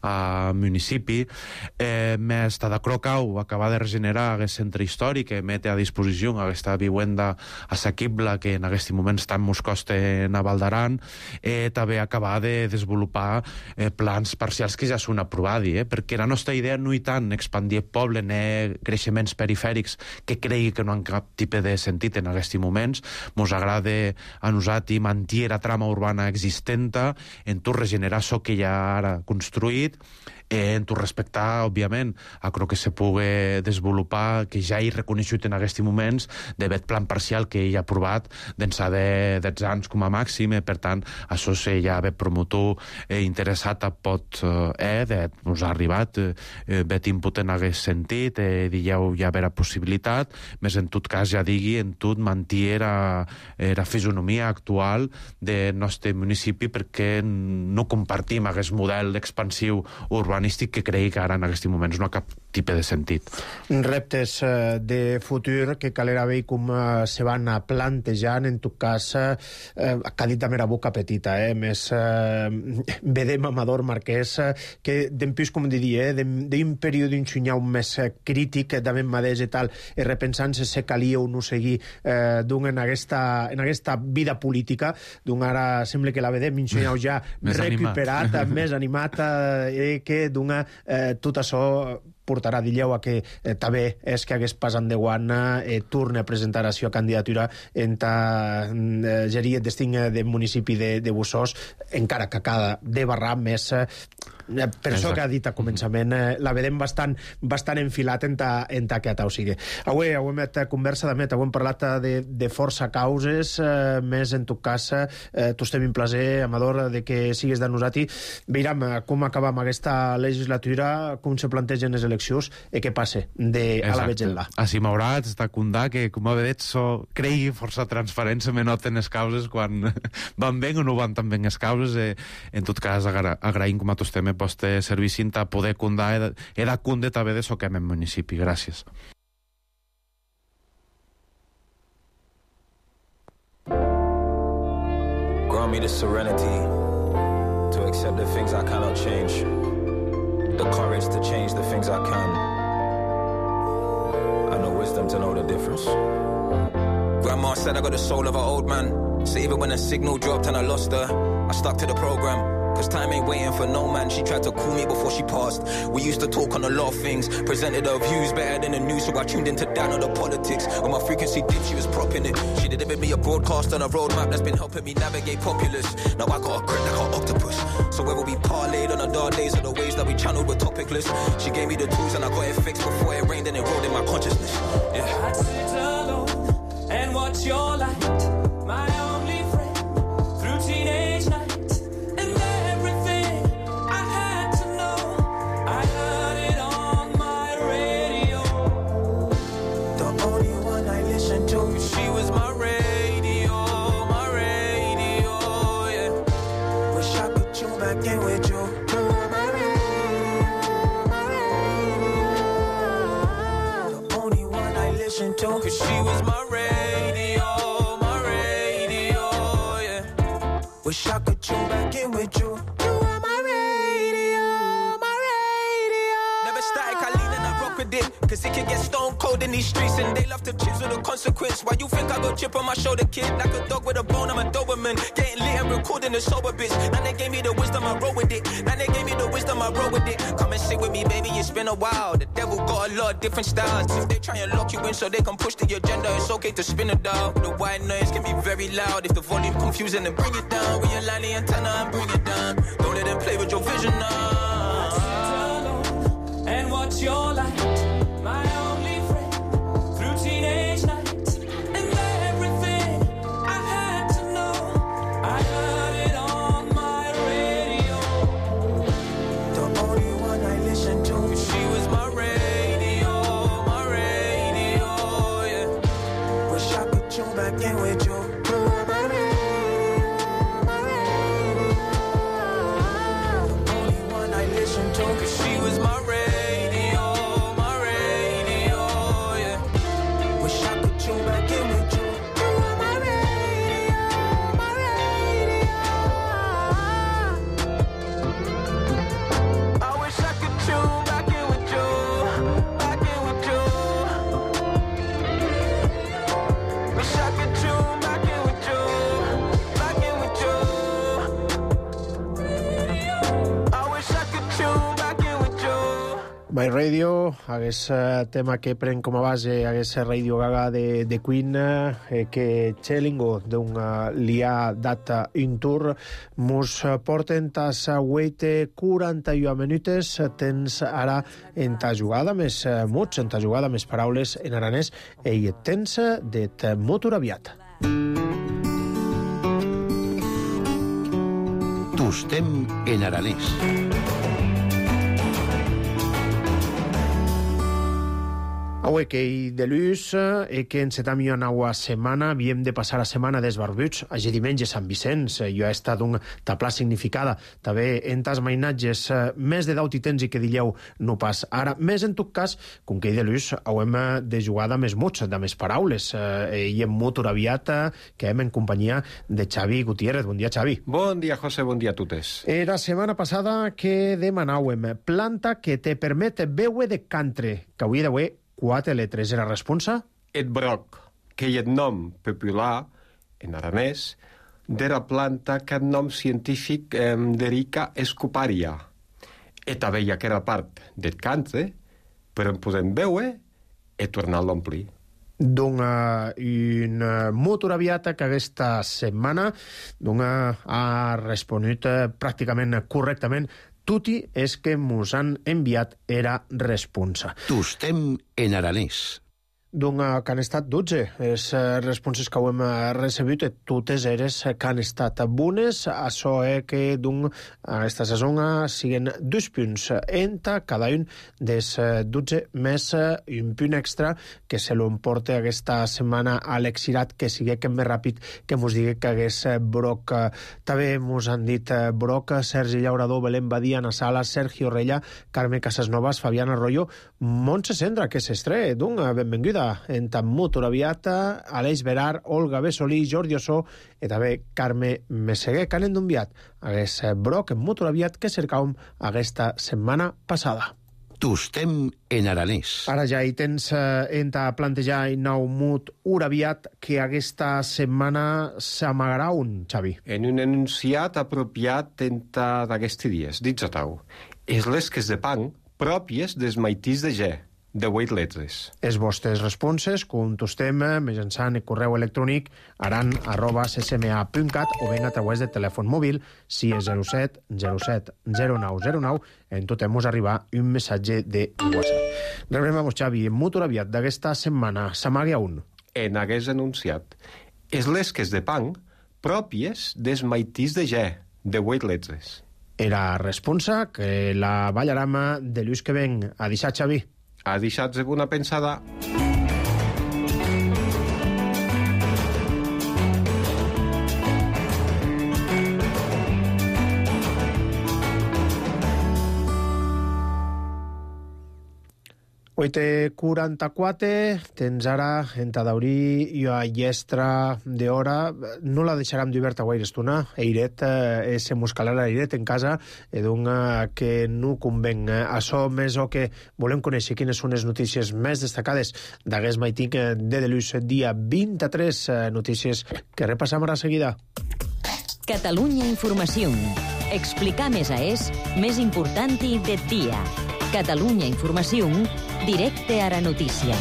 al municipi. Eh, més Tadacrocau acabar de regenerar aquest centre històric que mete a disposició aquesta vivenda assequible que en aquest moment està en mos costa en Val d'Aran, eh, també acabar de desenvolupar eh, plans parcials que ja són aprovats, eh, perquè la nostra idea no hi tant expandir el poble ni creixements perifèrics que cregui que no han cap tipus de sentit en aquests moments. Mos agrada a nosaltres mantenir la trama urbana existent, en tot regenerar això que ja ara construït, en tot respectar, òbviament, a crec que se pugui desenvolupar, que ja hi reconeixut en aquests moments, d'haver plan parcial que hi ha aprovat d'ençà de dotze anys com a màxim, per tant, això se ja haver promotor eh, interessat a pot eh, de, nos ha arribat eh, vet input en aquest sentit, eh, dieu ja haver la possibilitat, més en tot cas ja digui, en tot mantir la, eh, la fisonomia actual del nostre municipi, perquè no compartim aquest model expansiu urbà que cregui que ara en aquests moments no ha cap tipus de sentit. Reptes eh, de futur que calera veure com eh, se van plantejant, en tot cas eh, que ha dit també la boca petita, eh, més eh, vedem Amador Marquès eh, que d'empús, com diria, eh, d'un període d'un xunyau més eh, crític també madeix i tal, i repensant-se se calia o no seguir eh, d'un en aquesta, en aquesta vida política, d'un ara sembla que la vedem un xunyau ja recuperat, animat. més animat eh, que d'una eh, tot això portarà, dilleu, a que eh, també és que hagués passant de guana eh, torna a presentar la seva candidatura en ta eh, geria destinc de municipi de, de Bussós, encara que cada de barrar més eh, per Exacte. Això que ha dit a començament eh, la vedem bastant, bastant enfilat en ta, en ta que atau sigui. Avui hem met conversa de met, avui hem parlat de, de força causes, eh, més en tot cas eh, tu estem un plaer, Amador, de que sigues de nosaltres. Veiram com acaba amb aquesta legislatura, com se plantegen les eleccions i què passe de a la Vegella. Així m'hauràs de condar que, com ha dit, so, cregui força transparència me noten les causes quan van bé o no van tan bé les causes. Eh, en tot cas, agra agraïm com a tots també vostre servici a poder condar i de conde també de soquem en municipi. Gràcies. Grant me the serenity to accept the things I cannot change. The courage to change the things I can. And the wisdom to know the difference. Grandma said I got the soul of an old man. So even when the signal dropped and I lost her, I stuck to the program. Cause time ain't waiting for no man. She tried to call me before she passed. We used to talk on a lot of things. Presented her views better than the news. So I tuned into down on the politics. When my frequency dipped, she was propping it. She delivered me a broadcast on a roadmap that's been helping me navigate populace. Now I got a grip like an octopus. So whether we parlayed on the dark days or the ways that we channeled were topicless, she gave me the tools and I got it fixed before it rained and it rolled in my consciousness. Yeah. I'd sit alone and watch your light. My only friend through teenage night. Cause she was my radio, my radio, yeah. Wish I could tune back in with you. You are my radio, my radio. Never static, I lean and I rock with it. Cause it can get stone cold in these streets. And they love to chisel the consequence. Why you think I got chip on my shoulder, kid? Like a dog with a bone, I'm a Doberman. Getting lit and recording the sober bits. Now they gave me the wisdom, I roll with it. Now they gave me the wisdom, I roll with it. Come and sit with me, baby, it's been a while. The devil got a lot of different styles. If they try and lock you in so they can push the agenda, it's okay to spin it down. The white noise can be very loud. If the volume confusing, then bring it down. Realign the antenna and bring it down. Don't let them play with your vision now. Sit alone and watch your light. My only friend through teenage night. And everything I had to know, I heard it on my radio. The only one I listened to. Cause she was my radio, my radio, yeah. Wish I could tune back in with you. You are my radio, my radio. The only one I listened to. Cause she was my radio. My Radio, hagués uh, tema que pren com a base hagués Radio Gaga de, de Queen, eh, que Chelingo d'un uh, lia data un tour mos porten tas huete quaranta-u minutes tens ara en ta jugada més uh, muts, en ta jugada més paraules en aranès i tens det motor aviat. Tostem en aranès. Aué que hi de l'ús e que encetam jo naua setmana havíem de passar a setmana des barbuts, agi diumenge Sant Vicenç, jo he estat un taplà significada, també en tas mainatges més de dau titens i que dilleu no pas ara, més en tot cas, com que hi de l'ús hauem de jugada més muts, de més paraules, i en motor aviat que hem en companyia de Xavi Gutiérrez. Bon dia, Xavi. Bon dia, José, bon dia a totes. Era setmana passada que demanàvem planta que te permet beure de cantre, que avui d'avui quatre letres. Era responsa? Et broc, que hi et nom popular, en aranès, d'era planta que et nom científic eh, d'erica escoparia. Et aveia que era part d'et cantre, però en podem veure e tornar a l'omplir. Doncs uh, un uh, motor aviata que aquesta setmana doncs, uh, ha responut uh, pràcticament correctament. Tutti és que mos han enviat era responsa. Tostem en aranès. Doncs que han estat dotze. Les responses que hem recebut, totes eres que han estat bones. Això és que doncs, aquesta saison siguen dos punts entre cada un dels dotze, més un punt extra que se l'emporta aquesta setmana Alex Irat, que sigui que més ràpid que mos digui que hagués Broc. També mos han dit Broc, Sergi Llaurador, Belén Badia, Ana Sala, Sergio Rella, Carme Casasnovas, Fabián Arroyo, Montse Cendra, que s'estré. Doncs, benvinguda. passada. En tan motor aviat, Aleix Berar, Olga Bessolí, Jordi Ossó i també Carme Messeguer, que han enviat aquest broc en motor aviat que cercàvem aquesta setmana passada. Tostem en aranès. Ara ja hi tens eh, enta plantejar i nou mut uraviat que aquesta setmana s'amagarà un, Xavi. En un enunciat apropiat enta d'aquests dies, dits a tau. És l'esques de pan pròpies des maitís de ge, de vuit letres. Els vostres responses contestem mitjançant el correu electrònic aran arroba c s m a punt cat o ben a través de telèfon mòbil si és zero set zero set zero nou zero nou en tot mos arribar un missatge de WhatsApp. Rebrem a vos, Xavi, en molt aviat d'aquesta setmana s'amaga un. En hagués anunciat. És l'esques de pan pròpies des maitís de ge, de vuit letres. Era responsa que la ballarama de Lluís que ven a deixar, Xavi. Ha deixat una pensada. vuit quaranta-quatre, tens ara en Tadaurí i a llestra d'hora. No la deixarem d'oberta gaire estona. Eiret, eh, se muscalarà Eiret en casa, e donc eh, que no conven. Això més o que volem conèixer quines són les notícies més destacades d'aquest maitic de Delús, dia vint-i-tres, eh, notícies que repassam ara seguida. Catalunya Informació. Explicar més a és més important de dia. Catalunya Informació, directe a la notícia.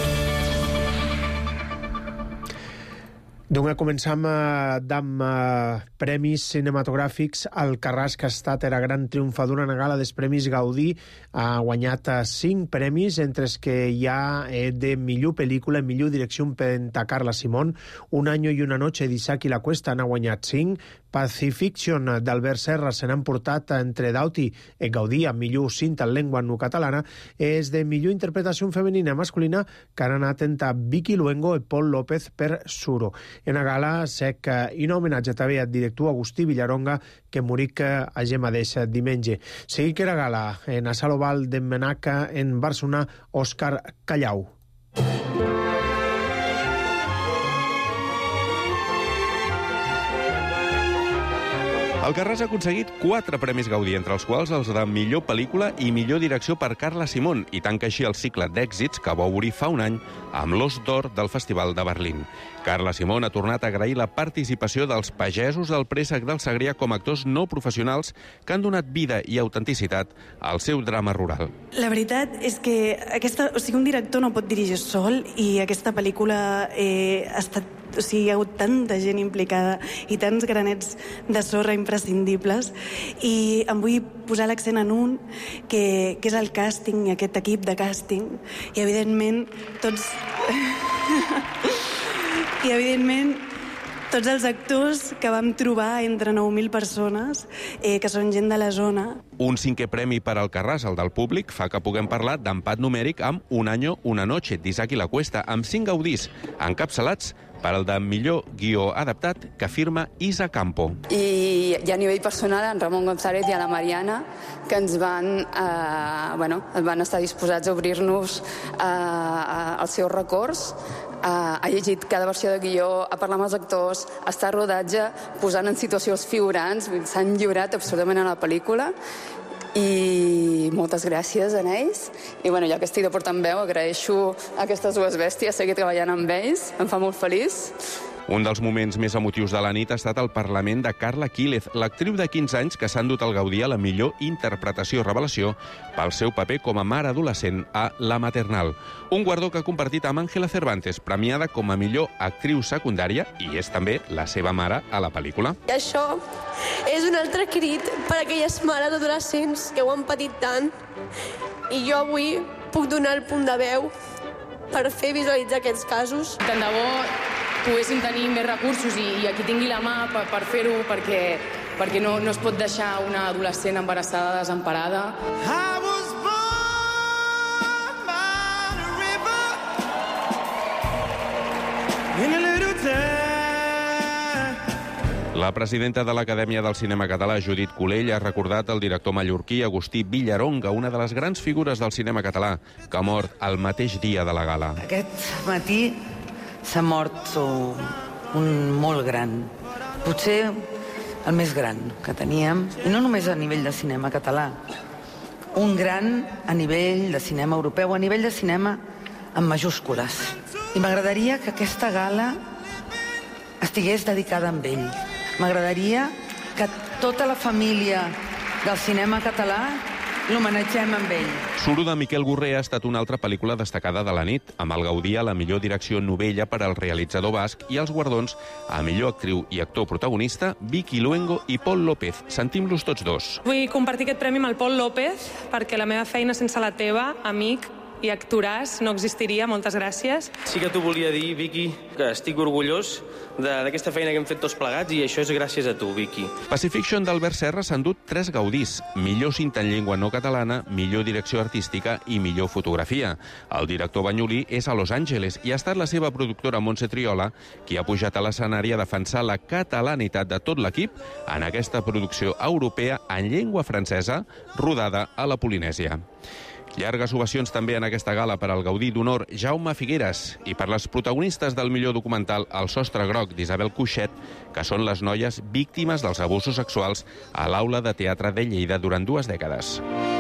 Doncs començam eh, amb eh, premis cinematogràfics. Alcarràs, que ha estat la gran triomfadora en la gala dels Premis Gaudí, ha guanyat eh, cinc premis, entre els que hi ha eh, de millor pel·lícula, millor direcció per Carla Simón. Un año y una noche d'Isaac i la Cuesta n'ha guanyat cinc. Pacifiction d'Albert Serra se n'han portat entre Dauti i Gaudí a millor cinta en llengua no catalana. És de millor interpretació femenina i masculina que han anat entre Vicky Luengo i Pol López per Suro. En la gala sec i un homenatge també al director Agustí Villaronga, que moric a Gemma d'eix diumenge. Seguir que la gala en la sala oval de Menaca en Barcelona, Òscar Callau. Alcarràs ha aconseguit quatre Premis Gaudí, entre els quals els de millor pel·lícula i millor direcció per Carla Simón, i tanca així el cicle d'èxits que va obrir fa un any amb l'Os d'Or del Festival de Berlín. Carla Simón ha tornat a agrair la participació dels pagesos del préssec del Segrià com a actors no professionals que han donat vida i autenticitat al seu drama rural. La veritat és que aquesta, o sigui, un director no pot dirigir sol, i aquesta pel·lícula eh, ha estat o sigui, hi ha hagut tanta gent implicada i tants granets de sorra imprescindibles, i em vull posar l'accent en un que, que és el càsting, i aquest equip de càsting, i evidentment tots i evidentment tots els actors que vam trobar entre nou mil persones, eh, que són gent de la zona. Un cinquè premi per Alcarràs, el del públic, fa que puguem parlar d'empat numèric amb Un año, una noche, d'Isaac i la Cuesta, amb cinc gaudís, encapçalats per el de millor guió adaptat, que firma Isa Campo. I, i a nivell personal, en Ramon González i a la Mariana, que ens van, eh, bueno, van estar disposats a obrir-nos eh, els seus records. Uh, ha llegit cada versió de guió, a parlar amb els actors, a estar a rodatge, posant en situació els figurants, s'han lliurat absolutament a la pel·lícula, i moltes gràcies a ells. I bueno, ja que estic de portaveu, agraeixo a aquestes dues bèsties, seguir treballant amb ells, em fa molt feliç. Un dels moments més emotius de la nit ha estat el parlament de Carla Quílez, l'actriu de quinze anys que s'ha endut el Gaudí a la millor interpretació i revelació pel seu paper com a mare adolescent a La Maternal. Un guardó que ha compartit amb Ángela Cervantes, premiada com a millor actriu secundària, i és també la seva mare a la pel·lícula. I això és un altre crit per a aquelles mares adolescents que ho han patit tant, i jo avui puc donar el punt de veu per fer visualitzar aquests casos. Tant de bo poguéssim tenir més recursos i, i aquí tingui la mà per, per fer-ho, perquè, perquè no, no es pot deixar una adolescent embarassada desemparada. I was born by the river in a little town La presidenta de l'Acadèmia del Cinema Català, Judit Colell, ha recordat el director mallorquí Agustí Villaronga, una de les grans figures del cinema català, que ha mort el mateix dia de la gala. Aquest matí s'ha mort un molt gran, potser el més gran que teníem, i no només a nivell de cinema català, un gran a nivell de cinema europeu, a nivell de cinema en majúscules. I m'agradaria que aquesta gala estigués dedicada a ell. M'agradaria que tota la família del cinema català l'homenatgem amb ell. Suro de Miquel Gorré ha estat una altra pel·lícula destacada de la nit, amb el Gaudí a la millor direcció novella per al realitzador basc i els guardons a millor actriu i actor protagonista Vicky Luengo i Pol López. Sentim-los tots dos. Vull compartir aquest premi amb el Pol López perquè la meva feina sense la teva, amic i actoràs, no existiria. Moltes gràcies. Sí que t'ho volia dir, Vicky, que estic orgullós d'aquesta feina que hem fet tots plegats i això és gràcies a tu, Vicky. Pacifiction d'Albert Serra s'ha endut tres gaudís, millor cinta en llengua no catalana, millor direcció artística i millor fotografia. El director banyolí és a Los Angeles i ha estat la seva productora Montse Triola qui ha pujat a l'escenari a defensar la catalanitat de tot l'equip en aquesta producció europea en llengua francesa rodada a la Polinèsia. Llargues ovacions també en aquesta gala per al Gaudí d'Honor Jaume Figueres i per les protagonistes del millor documental El sostre groc d'Isabel Cuixet, que són les noies víctimes dels abusos sexuals a l'Aula de Teatre de Lleida durant dues dècades.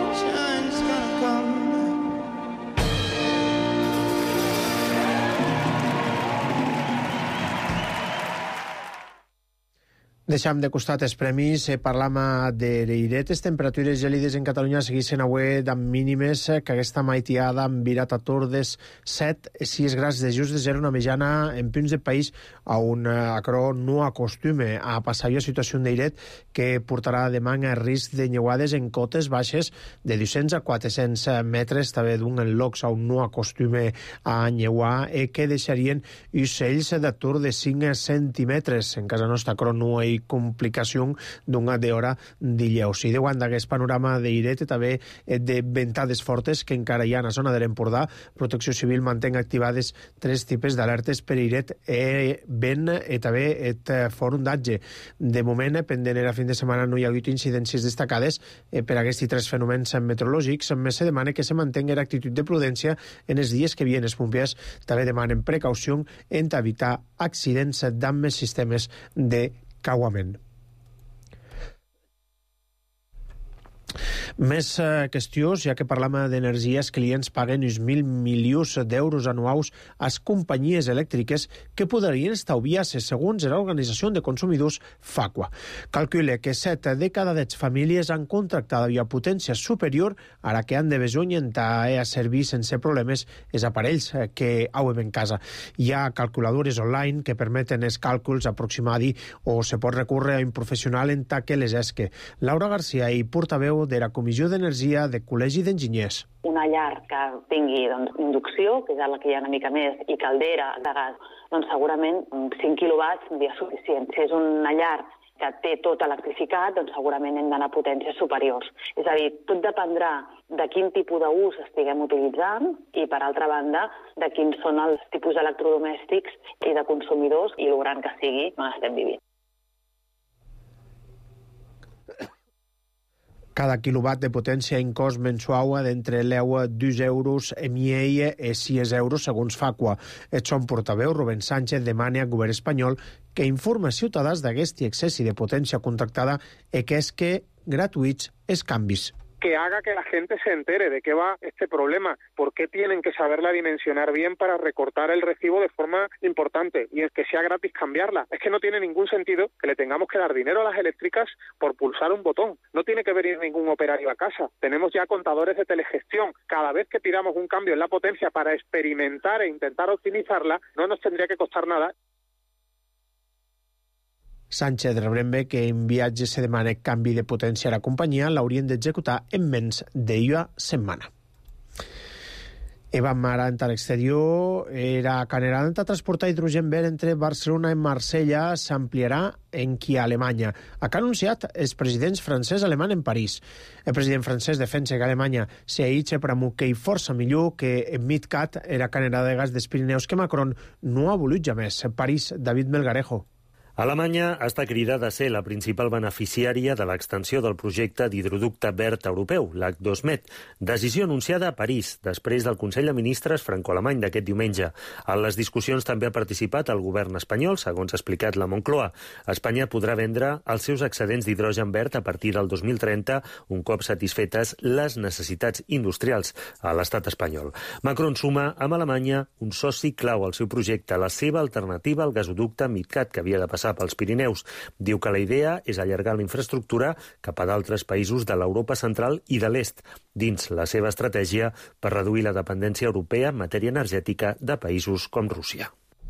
Deixam de costat els premis, eh, parlam de l'eiret. Les temperatures gèlides en Catalunya segueixen avui amb mínimes que aquesta maitiada han virat a tordes set a sis graus de just de zero, una mitjana en punts del país on aquerò no acostume a passar una situació d'eiret que portarà demà a risc de nyeuades en cotes baixes de dos-cents a quatre-cents metres, també d'un en llocs on no acostume a nyeuar i que deixarien ocells d'atur de cinc centímetres. En casa nostra aquerò no hi complicació d'una d'hora de lleus. I davant d'aquest panorama d'eiret i també de ventades fortes que encara hi ha a la zona de l'Empordà, Protecció Civil mantén activades tres tipus d'alertes per eiret i vent i també et fort ondatge. De moment, pendent era fin de setmana, no hi ha hagut incidències destacades per aquests tres fenòmens meteorològics. Més se demana que se mantingui l'actitud de prudència en els dies que vienen. Els pompiers també demanen precaució en evitar accidents amb els sistemes de cauament. Més eh, qüestions, ja que parlam d'energia, els clients paguen uns mil milions d'euros anuals a les companyies elèctriques que podrien estalviar-se, segons l'Organització de Consumidors FACUA. Calcula que set de cada deu famílies han contractat via potència superior a la que han de besoñentar a servir sense problemes els aparells que hauem en casa. Hi ha calculadores online que permeten els càlculs aproximats o se pot recórrer a un professional en taque les esque. Laura García i portaveu de la Comissió d'Energia de Col·legi d'Enginyers. Una llar que tingui doncs, inducció, que és la que hi ha una mica més, i caldera de gas, doncs segurament cinc quilowatts seria suficient. Si és una llar que té tot electrificat, doncs segurament hem d'anar a potències superiors. És a dir, tot dependrà de quin tipus d'ús estiguem utilitzant i, per altra banda, de quins són els tipus electrodomèstics i de consumidors i el gran que sigui on estem vivint. Cada quilowatt de potència en cost mensual d'entre l'eu dos euros i miei i sis euros, segons FACUA. El son portaveu, Rubén Sánchez, demana al govern espanyol que informe als ciutadans d'aquest excessi de potència contractada i que és que gratuïts els canvis. Que haga que la gente se entere de qué va este problema, por qué tienen que saberla dimensionar bien para recortar el recibo de forma importante y es que sea gratis cambiarla. Es que no tiene ningún sentido que le tengamos que dar dinero a las eléctricas por pulsar un botón. No tiene que venir ningún operario a casa. Tenemos ya contadores de telegestión. Cada vez que tiramos un cambio en la potencia para experimentar e intentar optimizarla, no nos tendría que costar nada. Sánchez rebrembe que en viatge se demana canvi de potència a la companyia, l'haurien d'executar en menys d'una setmana. Eva Marant a l'exterior era canerada a transportar hidrogen verd entre Barcelona i Marsella s'ampliarà en qui a Alemanya. Ha anunciat els presidents francès i alemany en París. El president francès defensa que Alemanya s'aïtxa per amunt que hi força millor que en MidCat era canerada de gas dels Pirineus que Macron no ha volut ja més. París, David Melgarejo. Alemanya està cridada a ser la principal beneficiària de l'extensió del projecte d'hidroducte verd europeu, l'H dos Med, decisió anunciada a París després del Consell de Ministres franco-alemany d'aquest diumenge. En les discussions també ha participat el govern espanyol, segons ha explicat la Moncloa. Espanya podrà vendre els seus excedents d'hidrogen verd a partir del dos mil trenta, un cop satisfetes les necessitats industrials a l'estat espanyol. Macron suma amb Alemanya un soci clau al seu projecte, la seva alternativa al gasoducte MidCat, que havia de passar pels Pirineus. Diu que la idea és allargar la infraestructura cap a d'altres països de l'Europa central i de l'est, dins la seva estratègia per reduir la dependència europea en matèria energètica de països com Rússia.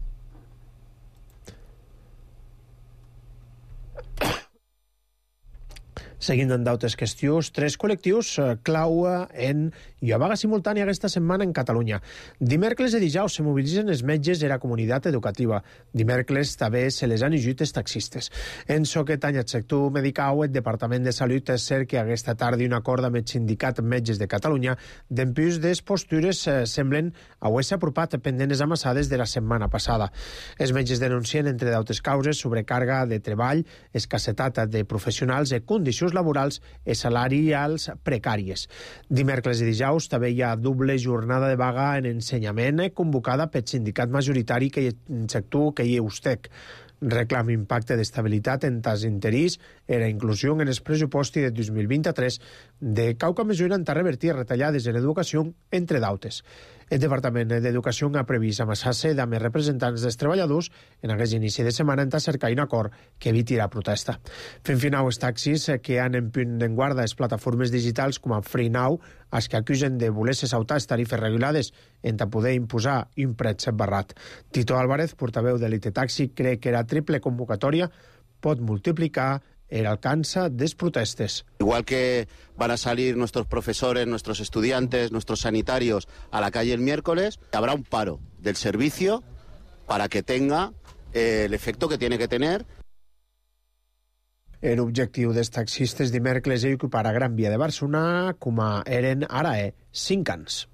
Seguint en d'altres qüestions, tres col·lectius eh, clau en i a vaga simultània aquesta setmana en Catalunya. Dimecres i dijous se mobilitzen els metges de la comunitat educativa. Dimecres també se les han llegit els taxistes. En so que tanya el sector medical, el Departament de Salut és cert que aquesta tarda un acord amb el sindicat Metges de Catalunya d'empús des postures eh, semblen haver-se apropat pendent les amassades de la setmana passada. Els metges denuncien, entre d'altres causes, sobrecàrrega de treball, escassetat de professionals i condicions laborals i salarials precàries. Dimecres i dijous també hi ha doble jornada de vaga en ensenyament convocada pel sindicat majoritari que hi ha en sector que hi ha Ustec. Reclam impacte d'estabilitat en tas interís i la inclusió en els pressupostos de dos mil vint-i-tres de cauca mesura en revertir retallades en educació, entre d'altres. El Departament d'Educació ha previst amassar-se amb els representants dels treballadors en aquest inici de setmana en cercar un acord que eviti la protesta. Fent final els taxis que han en punt d'enguarda les plataformes digitals com a FreeNow, els que acusen de voler-se saltar les tarifes regulades en poder imposar un preu barrat. Tito Álvarez, portaveu de l'Elite Taxi, cree que la triple convocatòria pot multiplicar el alcance de las protestas. Igual que van a salir nuestros profesores, nuestros estudiantes, nuestros sanitarios a la calle el miércoles, habrá un paro del servicio para que tenga eh, el efecto que tiene que tener. L'objectiu dels taxistes dimecres és ocupar a Gran Via de Barcelona com a eren ara eh, cinc anys.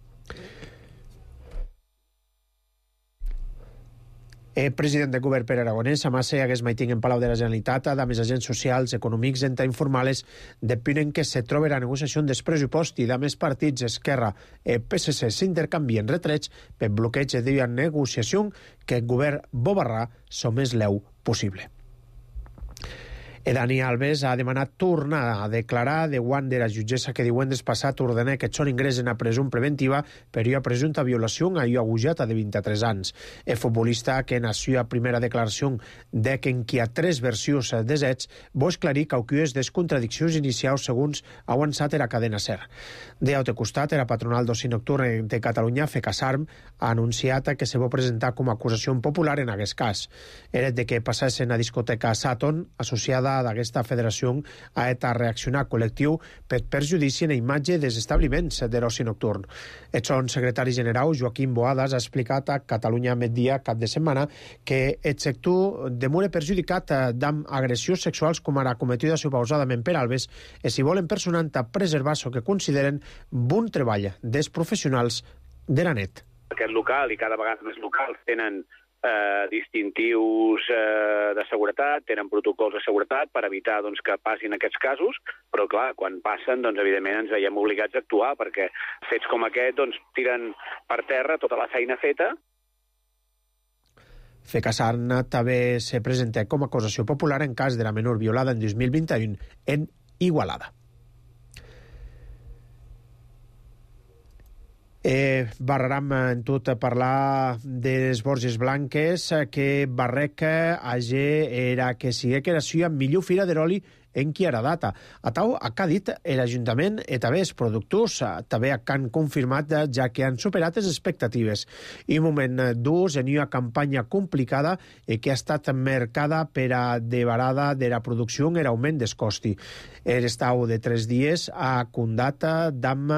El president de govern Pere Aragonès amassa hagués maiting en Palau de la Generalitat amb els agents socials, econòmics i informales depenen que se troba la negociació dels pressupostos i amb els partits Esquerra i P S C s'intercanvien retrets per bloqueig de la negociació que el govern Bobarrà somés l'eu possible. E Dani Alves ha demanat tornar a declarar de guant de la jutgessa que diuen despassat ordena que són ingresen a presó preventiva per una presumpta violació a una agujata de vint-i-tres anys. El futbolista que en la seva primera declaració de que en qui ha tres versions desets vol esclarir cauquies des contradiccions inicials segons ha avançat la cadena SER. De altre costat, la patronal d'oci nocturn de Catalunya, FECASARM, ha anunciat que se vol presentar com a acusació popular en aquest cas. Era de que passassen a discoteca Saturn, associada d'aquesta federació, ha estat reaccionar col·lectiu per perjudici en la imatge dels establiments de l'oci nocturn. El son secretari general, Joaquim Boadas, ha explicat a Catalunya Migdia cap de setmana que el sector demora perjudicat d'amb agressions sexuals com ara cometida suposadament per Alves i si volen personant a preservar el que consideren bon treball dels professionals de la net. Aquest local i cada vegada més locals tenen Eh, distintius eh, de seguretat, tenen protocols de seguretat per evitar doncs, que passin aquests casos, però clar, quan passen, doncs, evidentment ens veiem obligats a actuar, perquè fets com aquest doncs, tiren per terra tota la feina feta. FECASARM també se presenta com a acusació popular en cas de la menor violada en dos mil vint-i-u en Igualada. Eh, barraram en tot a parlar de les Borges Blanques que Barreca age era que sigue que la suya millor fira de l'oli en qui ara data. A tau ha dit l'Ajuntament i també els productors també han confirmat ja que han superat les expectatives. I un moment durs en una campanya complicada i que ha estat marcada per a devarada de la producció en l'augment dels costi. L'estau de tres dies ha condat d'amb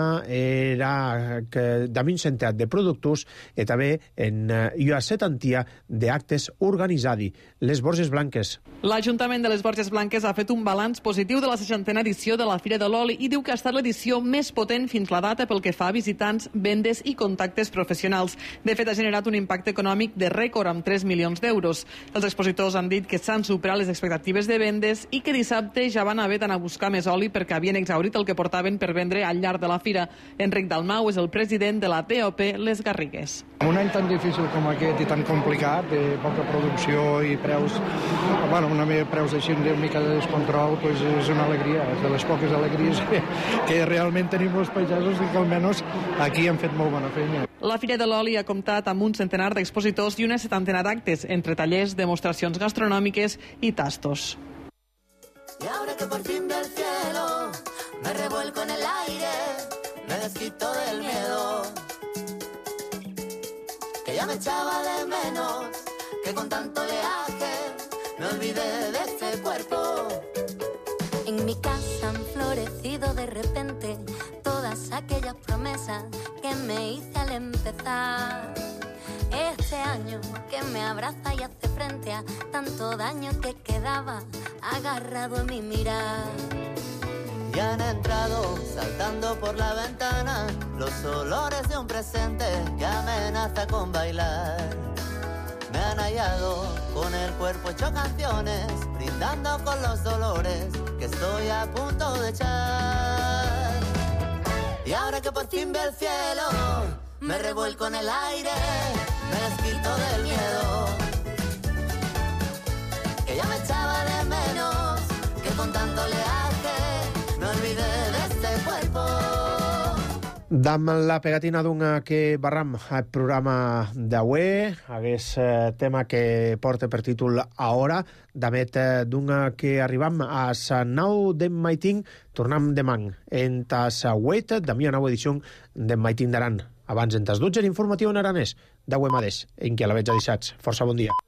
un centenar de productors i també en una setantia d'actes organitzats. Les Borges Blanques. L'Ajuntament de les Borges Blanques ha fet un balanç balanç positiu de la seixantena edició de la Fira de l'Oli i diu que ha estat l'edició més potent fins la data pel que fa a visitants, vendes i contactes professionals. De fet, ha generat un impacte econòmic de rècord amb tres milions d'euros. Els expositors han dit que s'han superat les expectatives de vendes i que dissabte ja van haver d'anar a buscar més oli perquè havien exhaurit el que portaven per vendre al llarg de la fira. Enric Dalmau és el president de la T O P Les Garrigues. Un any tan difícil com aquest i tan complicat, de poca producció i preus, bueno, una mica preus així, una mica de descontrol, pues és una alegria, és de les poques alegries que, que realment tenim els pagesos i que almenys aquí hem fet molt bona feina. La Fira de l'Oli ha comptat amb un centenar d'expositors i una setantena d'actes, entre tallers, demostracions gastronòmiques i tastos. Y ahora que por fin veo el cielo, me revuelco en el aire, me desquito del miedo, que ya me echaba de menos, que con tanto oleaje me olvidé de este cuerpo. En mi casa han florecido de repente todas aquellas promesas que me hice al empezar. Este año que me abraza y hace frente a tanto daño que quedaba agarrado en mi mirar. Y han entrado saltando por la ventana los olores de un presente que amenaza con bailar. Me han hallado con el cuerpo hecho canciones, brindando con los dolores que estoy a punto de echar. Y ahora que por fin veo el cielo, me revuelco en el aire, me desquito del miedo, que ya me echaba de menos, que con tanto oleaje me olvidé de este cuerpo. Dam la pegatina d'un que barram al programa d'avui, aquest eh, tema que porta per títol Ahora, damet eh, d'un que arribam a sa nau d'en Maiting, tornam demà en sa huet, d'ami a nau edició d'en Maiting d'Aran. Abans en tas dotze, informatiu en aranès, d'avui mateix, en què la veig a deixats. Força bon dia.